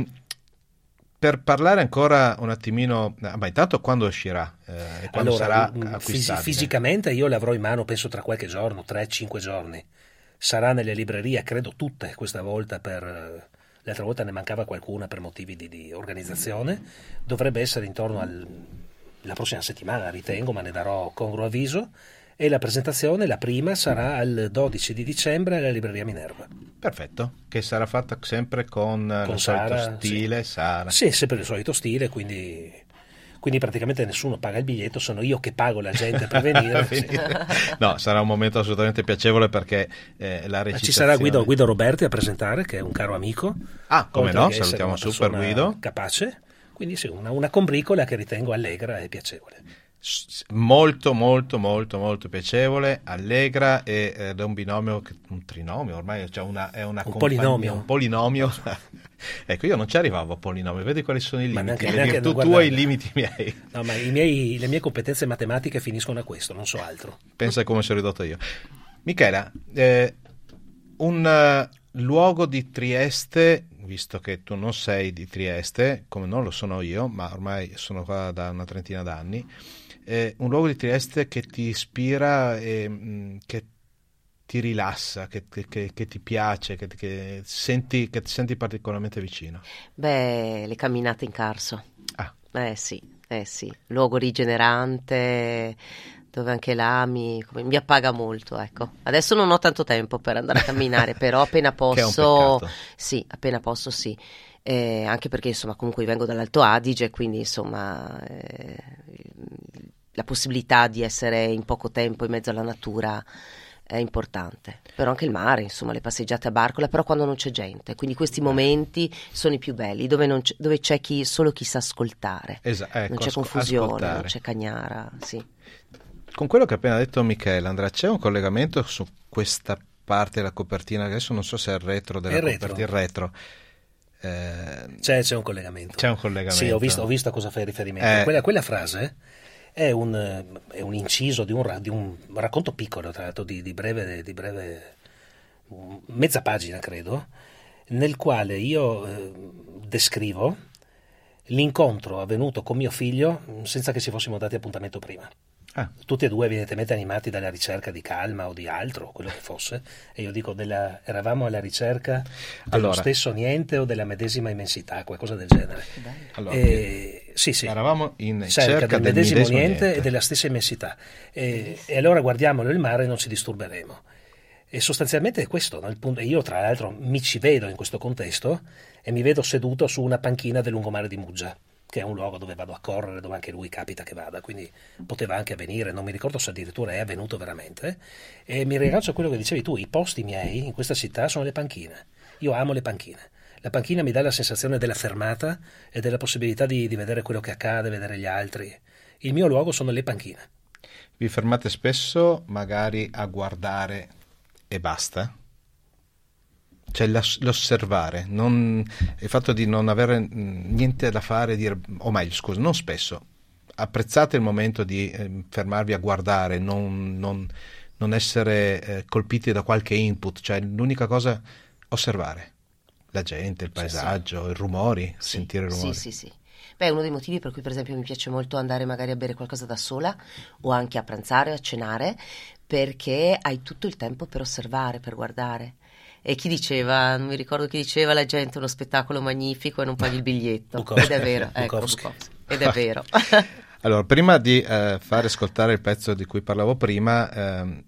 Speaker 2: per parlare ancora un attimino, ah, ma intanto quando uscirà eh, e quando
Speaker 4: Allora,
Speaker 2: sarà
Speaker 4: mm, fisi-
Speaker 2: acquistabile?
Speaker 4: fisicamente io l'avrò in mano penso tra qualche giorno, tre cinque giorni. Sarà nelle librerie, credo tutte questa volta per... eh, L'altra volta ne mancava qualcuna per motivi di, di organizzazione. Dovrebbe essere intorno alla prossima settimana, ritengo, ma ne darò congruo avviso. E la presentazione, la prima, sarà il dodici di dicembre alla libreria Minerva.
Speaker 2: Perfetto, che sarà fatta sempre con, eh,
Speaker 4: Con
Speaker 2: il
Speaker 4: Sara,
Speaker 2: solito stile,
Speaker 4: sì.
Speaker 2: Sara.
Speaker 4: Sì, sempre il solito stile, quindi, quindi praticamente nessuno paga il biglietto, sono io che pago la gente per venire. sì.
Speaker 2: No, sarà un momento assolutamente piacevole perché eh, la recitazione...
Speaker 4: Ci sarà Guido, Guido Roberti a presentare, che è un caro amico.
Speaker 2: Ah, come
Speaker 4: oltre
Speaker 2: no,
Speaker 4: che essere
Speaker 2: salutiamo
Speaker 4: una
Speaker 2: super
Speaker 4: persona
Speaker 2: Guido.
Speaker 4: capace. Quindi sì, una, una combricola che ritengo allegra e piacevole.
Speaker 2: S- molto molto molto molto piacevole, allegra e ed è un binomio, che- un trinomio ormai, cioè una, è una
Speaker 4: Un
Speaker 2: compagnia-
Speaker 4: polinomio.
Speaker 2: un polinomio. Ecco, io non ci arrivavo a polinomio, vedi quali sono i
Speaker 4: Ma
Speaker 2: limiti,
Speaker 4: neanche-
Speaker 2: le
Speaker 4: neanche-
Speaker 2: virtù
Speaker 4: no,
Speaker 2: tue
Speaker 4: guarda-
Speaker 2: e i limiti miei.
Speaker 4: No, ma i miei- le mie competenze matematiche finiscono a questo, non so altro.
Speaker 2: Pensa come sono ridotto io. Michela, eh, un eh, luogo di Trieste visto che tu non sei di Trieste, come non lo sono io, ma ormai sono qua da una trentina d'anni, è un luogo di Trieste che ti ispira e mh, che ti rilassa, che, che, che ti piace, che, che, senti, che ti senti particolarmente vicino?
Speaker 3: Beh, le camminate in Carso.
Speaker 2: Ah.
Speaker 3: Eh sì, eh sì, luogo rigenerante, dove anche là mi, come, mi appaga molto, ecco. Adesso non ho tanto tempo per andare a camminare, però appena posso,
Speaker 2: che è un peccato.
Speaker 3: sì, appena posso sì. Eh, anche perché insomma comunque vengo dall'Alto Adige, quindi insomma eh, la possibilità di essere in poco tempo in mezzo alla natura è importante, però anche il mare, insomma le passeggiate a barcola, però quando non c'è gente, quindi questi momenti sono i più belli, dove, non c'è, dove c'è chi, solo chi sa ascoltare,
Speaker 2: Esa- ecco,
Speaker 3: non c'è
Speaker 2: asco-
Speaker 3: confusione,
Speaker 2: ascoltare.
Speaker 3: non c'è cagnara, sì.
Speaker 2: Con quello che ha appena detto Michele, Andrea, c'è un collegamento su questa parte della copertina, adesso non so se è il retro della
Speaker 4: È il retro.
Speaker 2: copertina, il retro. Eh,
Speaker 4: C'è, c'è un collegamento.
Speaker 2: C'è un collegamento.
Speaker 4: Sì, ho visto, ho visto a cosa fai riferimento.
Speaker 2: Eh.
Speaker 4: Quella, quella frase è un, è un inciso di un, ra- di un racconto piccolo, tra l'altro, di, di breve, di breve, mezza pagina credo, nel quale io eh, descrivo l'incontro avvenuto con mio figlio senza che ci fossimo dati appuntamento prima.
Speaker 2: Ah.
Speaker 4: Tutti e due evidentemente animati dalla ricerca di calma o di altro, quello che fosse, e io dico della, eravamo alla ricerca dello
Speaker 2: Allora.
Speaker 4: stesso niente o della medesima immensità, qualcosa del genere.
Speaker 2: Allora,
Speaker 4: E, sì, sì.
Speaker 2: eravamo in
Speaker 4: cerca,
Speaker 2: cerca
Speaker 4: del
Speaker 2: del
Speaker 4: medesimo,
Speaker 2: medesimo
Speaker 4: niente,
Speaker 2: niente.
Speaker 4: e della stessa immensità. E, e allora guardiamolo il mare e non ci disturberemo. E sostanzialmente è questo, no? Il punto, io tra l'altro mi ci vedo in questo contesto e mi vedo seduto su una panchina del lungomare di Muggia, che è un luogo dove vado a correre, dove anche lui capita che vada, quindi poteva anche avvenire, non mi ricordo se addirittura è avvenuto veramente, e mi riaggancio a quello che dicevi tu, i posti miei in questa città sono le panchine, io amo le panchine, la panchina mi dà la sensazione della fermata e della possibilità di, di vedere quello che accade, vedere gli altri, il mio luogo sono le panchine.
Speaker 2: Vi fermate spesso magari a guardare e basta? Cioè l'ass- l'osservare, non, il fatto di non avere mh, niente da fare, dire, o meglio, scusa, non spesso. Apprezzate il momento di eh, fermarvi a guardare, non, non, non essere eh, colpiti da qualche input, cioè l'unica cosa, osservare la gente, il paesaggio, sì, sì. i rumori,
Speaker 3: sì,
Speaker 2: sentire i rumori.
Speaker 3: Sì, sì, sì. Beh, è uno dei motivi per cui per esempio mi piace molto andare magari a bere qualcosa da sola o anche a pranzare, a cenare, perché hai tutto il tempo per osservare, per guardare. E chi diceva, non mi ricordo chi diceva, la gente, uno spettacolo magnifico e non paghi il biglietto.
Speaker 4: Bukowski.
Speaker 3: Ed è vero, ecco,
Speaker 4: Bukowski.
Speaker 3: ed è vero.
Speaker 2: Allora, prima di eh, fare ascoltare il pezzo di cui parlavo prima, eh,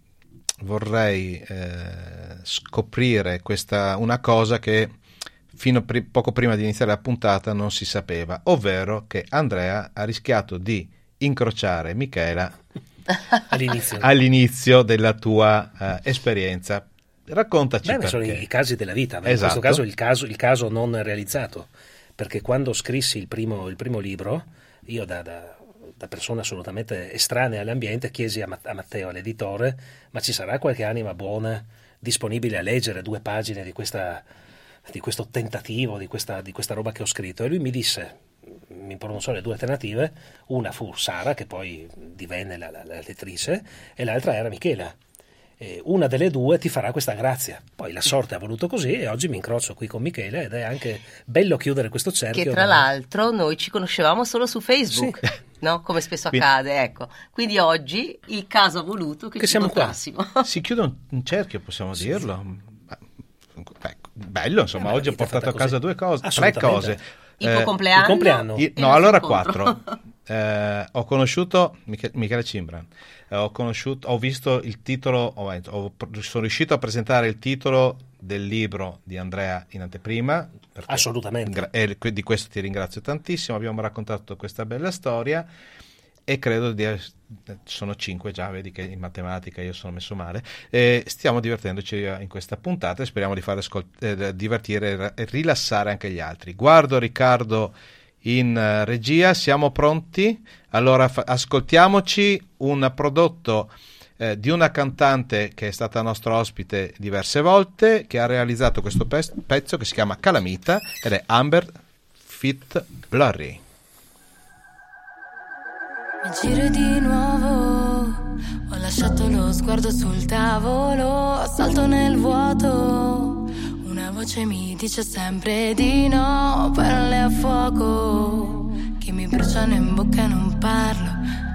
Speaker 2: vorrei eh, scoprire questa, una cosa che fino a pri- poco prima di iniziare la puntata non si sapeva, ovvero che Andrea ha rischiato di incrociare Michela
Speaker 4: all'inizio,
Speaker 2: all'inizio della tua eh, esperienza. Raccontaci.
Speaker 4: Beh,
Speaker 2: perché.
Speaker 4: sono i, i casi della vita, in
Speaker 2: Esatto.
Speaker 4: questo caso il, caso il caso non realizzato, perché quando scrissi il primo, il primo libro, io da, da, da persona assolutamente estranea all'ambiente chiesi a, Ma- a Matteo, l'editore, ma ci sarà qualche anima buona disponibile a leggere due pagine di, questa, di questo tentativo, di questa, di questa roba che ho scritto? E lui mi disse, mi pronunciò le due alternative, una fu Sara, che poi divenne la, la, la lettrice, e l'altra era Michela. Eh, una delle due ti farà questa grazia. Poi la sorte ha voluto così e oggi mi incrocio qui con Michele ed è anche bello chiudere questo cerchio.
Speaker 3: Che tra
Speaker 4: ma...
Speaker 3: l'altro noi ci conoscevamo solo su Facebook,
Speaker 4: sì.
Speaker 3: No? Come spesso
Speaker 2: Quindi...
Speaker 3: accade, ecco. Quindi oggi il caso ha voluto che,
Speaker 4: che
Speaker 3: ci
Speaker 4: siamo
Speaker 3: incontrassimo.
Speaker 2: Si chiude un, un cerchio, possiamo sì. dirlo. Beh, bello, insomma,
Speaker 4: eh,
Speaker 2: oggi ho portato a casa due cose, tre cose.
Speaker 3: Il tuo
Speaker 2: eh,
Speaker 3: compleanno?
Speaker 4: Il compleanno.
Speaker 2: Io, no, allora quattro. Eh, ho conosciuto Mich- Michele Cimbran, eh, ho, conosciuto, ho visto il titolo, ho, ho, sono riuscito a presentare il titolo del libro di Andrea in anteprima.
Speaker 4: Assolutamente.
Speaker 2: E di questo ti ringrazio tantissimo, abbiamo raccontato questa bella storia e credo di sono cinque già, vedi che in matematica io sono messo male, e stiamo divertendoci in questa puntata e speriamo di fare ascol- eh, divertire e rilassare anche gli altri. Guardo Riccardo in uh, regia, siamo pronti? Allora fa- ascoltiamoci un prodotto eh, di una cantante che è stata nostra ospite diverse volte, che ha realizzato questo pe- pezzo che si chiama Calamita ed è Amber Fit Blurry.
Speaker 6: Mi giro di nuovo, ho lasciato lo sguardo sul tavolo, salto nel vuoto, un Una voce mi dice sempre di no, parole a fuoco che mi bruciano in bocca e non parlo,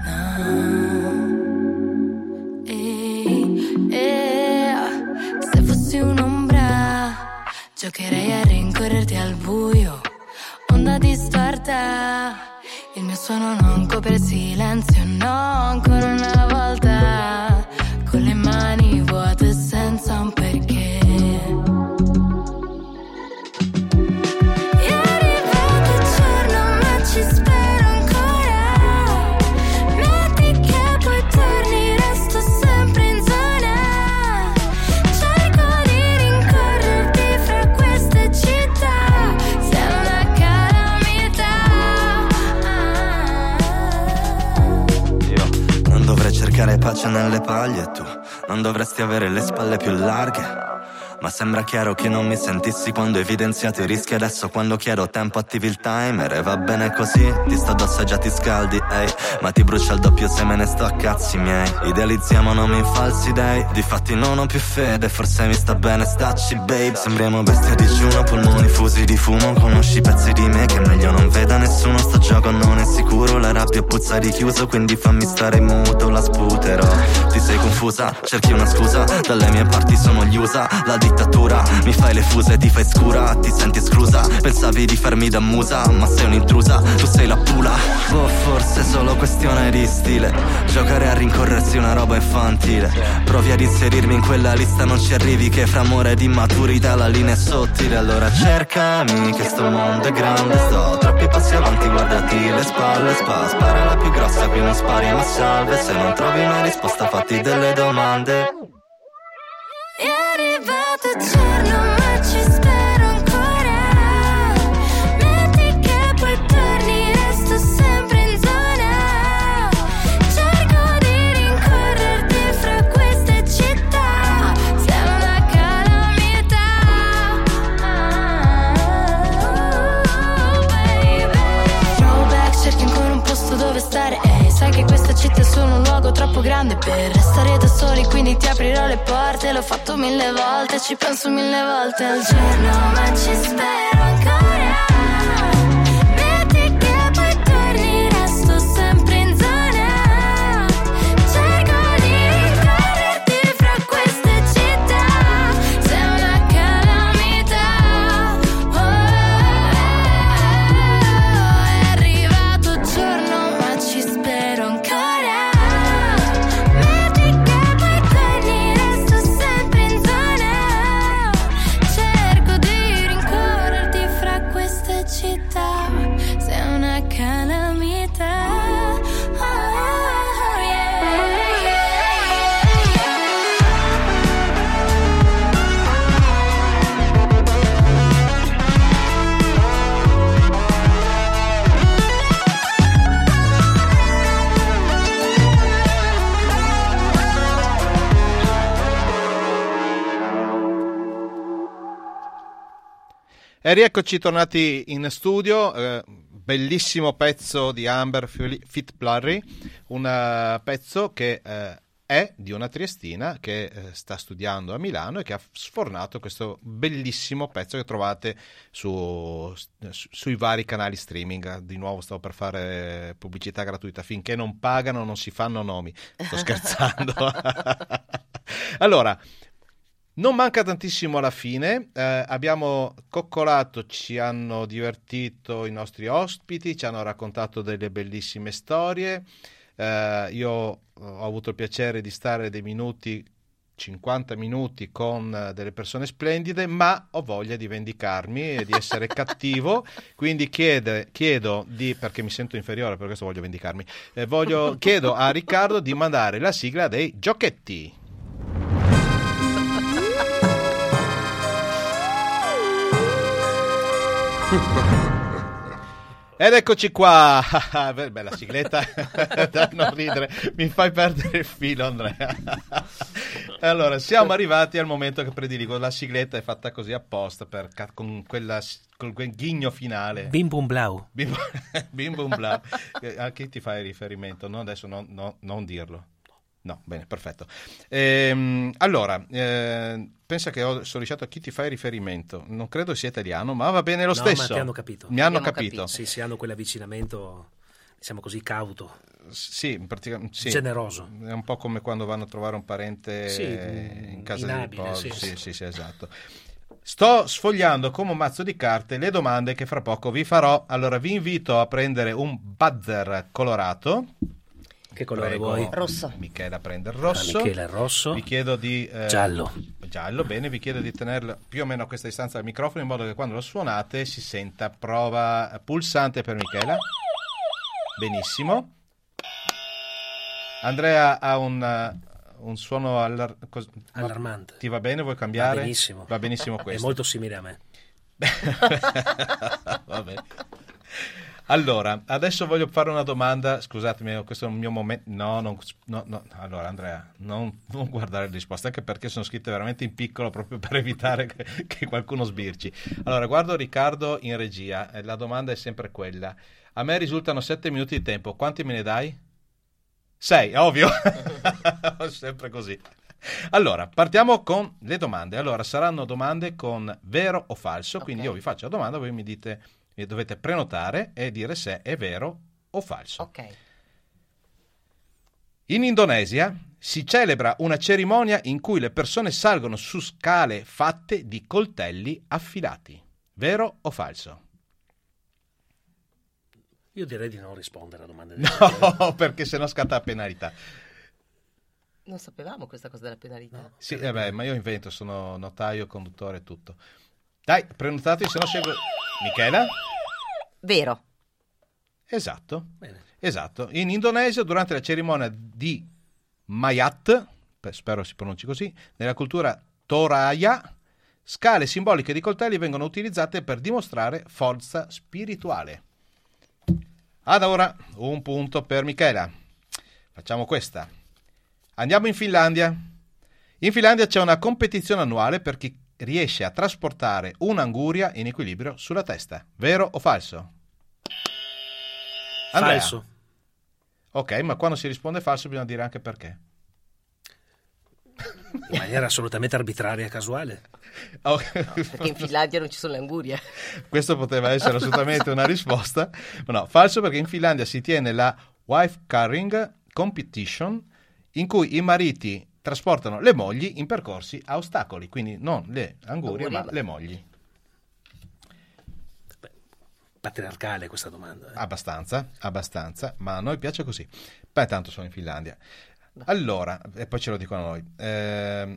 Speaker 6: no. E, e, se fossi un'ombra giocherei a rincorrerti al buio, onda distorta, il mio suono non copre il silenzio, no, ancora una volta, con le mani vuote senza un perché.
Speaker 7: Cercare pace nelle paglie e tu non dovresti avere le spalle più larghe. Ma sembra chiaro che non mi sentissi quando evidenziato i rischi. Adesso quando chiedo tempo attivi il timer e va bene così. Ti sto addosso e già ti scaldi, ehi, ma ti brucia il doppio se me ne sto a cazzi miei. Idealizziamo nomi falsi dei, difatti non ho più fede. Forse mi sta bene, stacci babe. Sembriamo bestie di digiuno, polmoni fusi di fumo. Conosci pezzi di me che meglio non veda nessuno. Sto gioco non è sicuro, la rabbia puzza di chiuso, quindi fammi stare muto, la sputerò. Ti sei confusa, cerchi una scusa, dalle mie parti sono gli U S A, la dittatura, mi fai le fuse, ti fai scura, ti senti esclusa, pensavi di farmi da musa, ma sei un'intrusa, tu sei la pula. Boh, forse è solo questione di stile, giocare a rincorrersi una roba infantile. Provi ad inserirmi in quella lista, non ci arrivi che fra amore ed immaturità la linea è sottile. Allora cercami che sto mondo è grande, sto troppi passi avanti, guardati le spalle, spa, spara la più grossa, qui non spari ma salve. Se non trovi una risposta fatti delle domande.
Speaker 6: È arrivato il giorno ma ci spero ancora. Metti che poi torni, resto sempre in zona. Cerco di rincorrerti fra queste città, sei una calamità, oh, baby. Throwback, cerchi ancora un posto dove stare, ehi, sai che questa città è solo un luogo troppo grande per restare da soli, quindi ti aprirò le porte. L'ho fatto mille volte, ci penso mille volte al giorno, ma ci spero ancora. Metti che poi torni, resto sempre in zona. Cerco di rincorrerti fra queste città, sei una calamità, oh, è arrivato il giorno, ma ci spero ancora.
Speaker 2: E rieccoci tornati in studio, eh, bellissimo pezzo di Amber Fitzblurry, un uh, pezzo che uh, è di una triestina che uh, sta studiando a Milano e che ha sfornato questo bellissimo pezzo che trovate su, su, sui vari canali streaming. Di nuovo stavo per fare pubblicità gratuita, finché non pagano non si fanno nomi, sto scherzando. Allora, non manca tantissimo alla fine, eh, abbiamo coccolato, ci hanno divertito i nostri ospiti, ci hanno raccontato delle bellissime storie, eh, io ho avuto il piacere di stare dei minuti, cinquanta minuti con delle persone splendide, ma ho voglia di vendicarmi e di essere cattivo, quindi chiede, chiedo di, perché mi sento inferiore, per questo voglio vendicarmi, eh, voglio, chiedo a Riccardo di mandare la sigla dei giochetti. Ed eccoci qua. Bella sigletta. Da non ridere, mi fai perdere il filo, Andrea. Allora, siamo arrivati al momento che prediligo. La sigletta è fatta così apposta per, con, quella, con quel ghigno finale.
Speaker 4: Bim bum blau.
Speaker 2: Bim, bim bum blau. A chi ti fai riferimento? No, adesso no, no, non dirlo. No, bene, perfetto. Ehm, allora, eh, pensa che ho sollecitato a chi ti fai riferimento. Non credo sia italiano, ma va bene lo
Speaker 4: no,
Speaker 2: stesso.
Speaker 4: ma ti hanno capito.
Speaker 2: Mi hanno
Speaker 3: Abbiamo
Speaker 2: capito.
Speaker 3: capito.
Speaker 4: Sì, sì, hanno quell'avvicinamento, diciamo così, cauto,
Speaker 2: Sì, praticamente sì.
Speaker 4: generoso.
Speaker 2: È un po' come quando vanno a trovare un parente
Speaker 4: Sì,
Speaker 2: in casa
Speaker 4: inabile,
Speaker 2: di riposo.
Speaker 4: sì,
Speaker 2: Sì,
Speaker 4: sì.
Speaker 2: sì, sì, esatto. Sto sfogliando come un mazzo di carte le domande che fra poco vi farò. Allora vi invito a prendere un buzzer colorato.
Speaker 4: Che colore
Speaker 2: Prego,
Speaker 4: vuoi?
Speaker 3: Rosso.
Speaker 2: Michela prende il rosso.
Speaker 4: Ah, Michele rosso.
Speaker 2: Vi chiedo di eh,
Speaker 4: Giallo.
Speaker 2: Giallo, bene, vi chiedo di tenerlo più o meno a questa distanza dal microfono in modo che quando lo suonate si senta. Prova pulsante per Michela. Benissimo. Andrea ha un, un suono allar- cos-
Speaker 4: Allarmante.
Speaker 2: Ti va bene? Vuoi cambiare?
Speaker 4: Va benissimo.
Speaker 2: Va benissimo
Speaker 4: È
Speaker 2: questo.
Speaker 4: molto simile a me.
Speaker 2: Va bene. Allora, adesso voglio fare una domanda. Scusatemi, questo è un mio momento. No, non, no, no. Allora, Andrea, non, non guardare le risposte, anche perché sono scritte veramente in piccolo proprio per evitare che, che qualcuno sbirci. Allora, guardo Riccardo in regia. E la domanda è sempre quella. A me risultano sette minuti di tempo. Quanti me ne dai? Sei, ovvio. Sempre così. Allora, partiamo con le domande. Allora, saranno domande con vero o falso. Quindi
Speaker 3: Ok.
Speaker 2: io vi faccio la domanda, voi mi dite. E dovete prenotare e dire se è vero o falso.
Speaker 3: Ok.
Speaker 2: In Indonesia si celebra una cerimonia in cui le persone salgono su scale fatte di coltelli affilati. Vero o falso?
Speaker 4: Io direi di non rispondere a domande del genere.
Speaker 2: No, perché sennò scatta la penalità.
Speaker 3: Non sapevamo questa cosa della penalità.
Speaker 2: Sì, eh beh, ma io invento, sono notaio, conduttore e tutto. Dai, prenotatevi, se no seguo... Michela?
Speaker 3: Vero.
Speaker 2: Esatto.
Speaker 4: Bene.
Speaker 2: Esatto. In Indonesia, durante la cerimonia di Mayat, beh, spero si pronunci così, nella cultura Toraya, scale simboliche di coltelli vengono utilizzate per dimostrare forza spirituale. Ad ora, un punto per Michela. Facciamo questa. Andiamo in Finlandia. In Finlandia c'è una competizione annuale per chi riesce a trasportare un'anguria in equilibrio sulla testa. Vero o falso? Andrea.
Speaker 4: Falso.
Speaker 2: Ok, ma quando si risponde falso bisogna dire anche perché.
Speaker 4: In maniera assolutamente arbitraria e casuale.
Speaker 2: Oh,
Speaker 3: Perché in Finlandia non ci sono le angurie.
Speaker 2: questo poteva essere assolutamente una risposta, ma no, falso, perché in Finlandia si tiene la wife carrying competition in cui i mariti trasportano le mogli in percorsi a ostacoli, quindi non le angurie,
Speaker 3: Angurie,
Speaker 2: ma
Speaker 3: ma-
Speaker 2: le mogli.
Speaker 4: Patriarcale questa domanda. eh.
Speaker 2: Abbastanza, abbastanza, ma a noi piace così. Beh, tanto sono in Finlandia. Allora, e poi ce lo dicono noi. Ehm,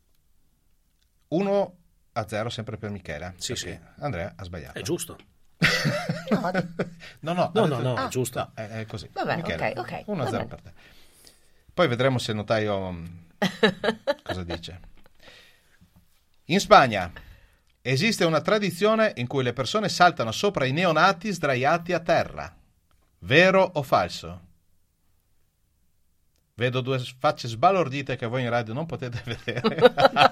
Speaker 2: uno a zero sempre per Michela.
Speaker 4: Sì,
Speaker 2: perché
Speaker 4: sì.
Speaker 2: Andrea ha sbagliato.
Speaker 4: È giusto.
Speaker 2: No, no,
Speaker 4: No,
Speaker 2: ha
Speaker 4: no,
Speaker 2: detto-
Speaker 4: no,
Speaker 3: Ah.
Speaker 4: è giusto.
Speaker 2: No, è, è così.
Speaker 3: Vabbè,
Speaker 2: Michela,
Speaker 3: ok, ok,
Speaker 2: uno a
Speaker 3: va
Speaker 2: zero
Speaker 3: bene.
Speaker 2: per te. Poi vedremo se il notaio mm, cosa dice. In Spagna esiste una tradizione in cui le persone saltano sopra i neonati sdraiati a terra. Vero o falso? Vedo due facce sbalordite che voi in radio non potete vedere.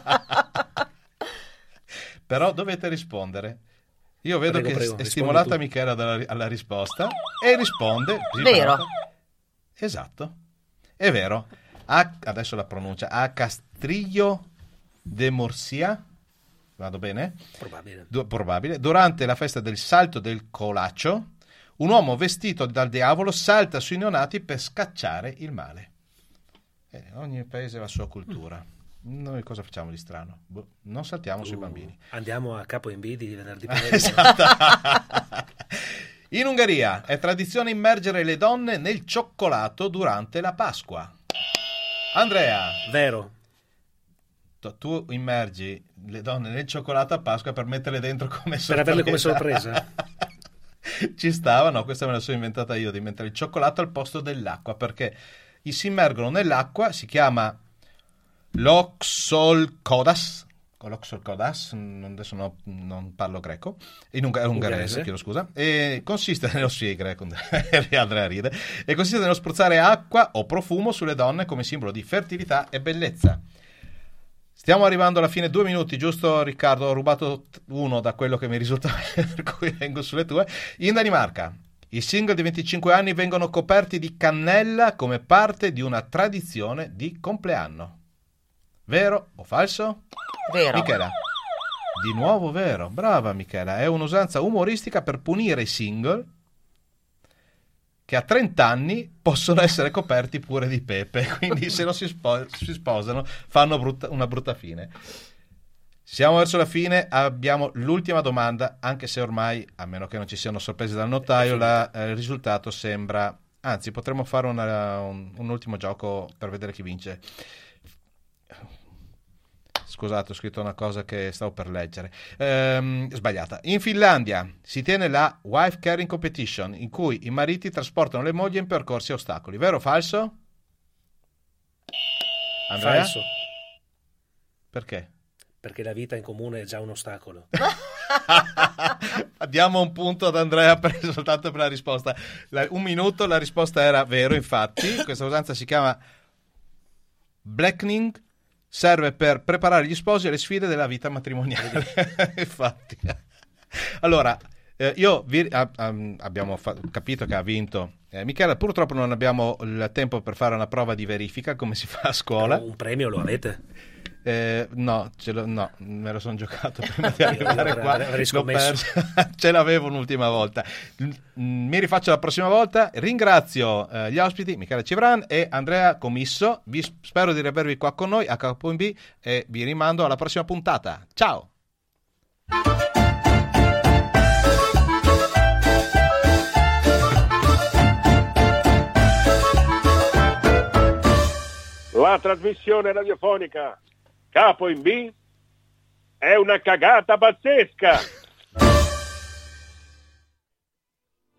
Speaker 2: Però dovete rispondere. Io vedo
Speaker 4: Prego,
Speaker 2: che
Speaker 4: prego,
Speaker 2: è
Speaker 4: rispondi
Speaker 2: stimolata
Speaker 4: tu.
Speaker 2: Michela dalla- alla risposta e risponde. si
Speaker 3: Vero.
Speaker 2: pronta. Esatto. È vero. A, adesso la pronuncia. A Castrillo de Murcia. Vado bene?
Speaker 4: Probabile.
Speaker 2: Du- probabile. Durante la festa del salto del colaccio, un uomo vestito dal diavolo salta sui neonati per scacciare il male. Eh, ogni paese ha la sua cultura. Noi cosa facciamo di strano? Boh, non saltiamo sui
Speaker 4: Uh,
Speaker 2: bambini.
Speaker 4: Andiamo a Capo in B di venerdì pomeriggio.
Speaker 2: Esatto. In Ungheria è tradizione immergere le donne nel cioccolato durante la Pasqua. Andrea,
Speaker 4: Vero.
Speaker 2: tu- tu immergi le donne nel cioccolato a Pasqua per metterle dentro come sorpresa.
Speaker 4: Per averle come sorpresa.
Speaker 2: Ci stava, no, questa me la sono inventata io, di mettere il cioccolato al posto dell'acqua, perché i si immergono nell'acqua, si chiama Loxolkodas, Loxolkodas, mm, adesso no- non parlo greco, in ung- è ungherese,
Speaker 4: Ungherese.
Speaker 2: chiedo scusa, e consiste nello sì, greco, Andrea ride, e consiste nello spruzzare acqua o profumo sulle donne come simbolo di fertilità e bellezza. Stiamo arrivando alla fine, due minuti, giusto Riccardo? Ho rubato t- uno da quello che mi risulta, per cui vengo sulle tue. In Danimarca, I single di venticinque anni vengono coperti di cannella come parte di una tradizione di compleanno. Vero o falso?
Speaker 3: Vero.
Speaker 2: Michela? Di nuovo vero. Brava Michela. È un'usanza umoristica per punire i single che a trenta anni possono essere coperti pure di pepe, quindi se non si, spo- si sposano fanno brutta- una brutta fine. Siamo verso la fine, abbiamo l'ultima domanda, anche se ormai, a meno che non ci siano sorprese dal notaio, la, eh, il risultato sembra... Anzi, potremmo fare una, un, un ultimo gioco per vedere chi vince. Scusate, ho scritto una cosa che stavo per leggere. Ehm, sbagliata. In Finlandia si tiene la Wife Carrying Competition, in cui i mariti trasportano le mogli in percorsi e ostacoli. Vero o falso? Andrea?
Speaker 4: Falso.
Speaker 2: Perché?
Speaker 4: Perché la vita in comune è già un ostacolo.
Speaker 2: Diamo un punto ad Andrea per, soltanto per la risposta. La, un minuto, la risposta era vero, infatti. Questa usanza si chiama blackening, serve per preparare gli sposi alle sfide della vita matrimoniale. Infatti. Allora, eh, io vi, a, a, abbiamo fa- capito che ha vinto eh, Michela, purtroppo non abbiamo il tempo per fare una prova di verifica come si fa a scuola.
Speaker 4: Però un premio lo avete?
Speaker 2: Eh, no, ce lo, no, me lo sono giocato prima di arrivare qua.
Speaker 4: Avrei
Speaker 2: L'ho perso. Ce l'avevo un'ultima volta. Mi rifaccio la prossima volta. Ringrazio eh, gli ospiti Michela Civran e Andrea Commisso. Vi spero di avervi qua con noi a Capo in B e vi rimando alla prossima puntata. Ciao.
Speaker 8: La trasmissione radiofonica Capo in B è una cagata pazzesca.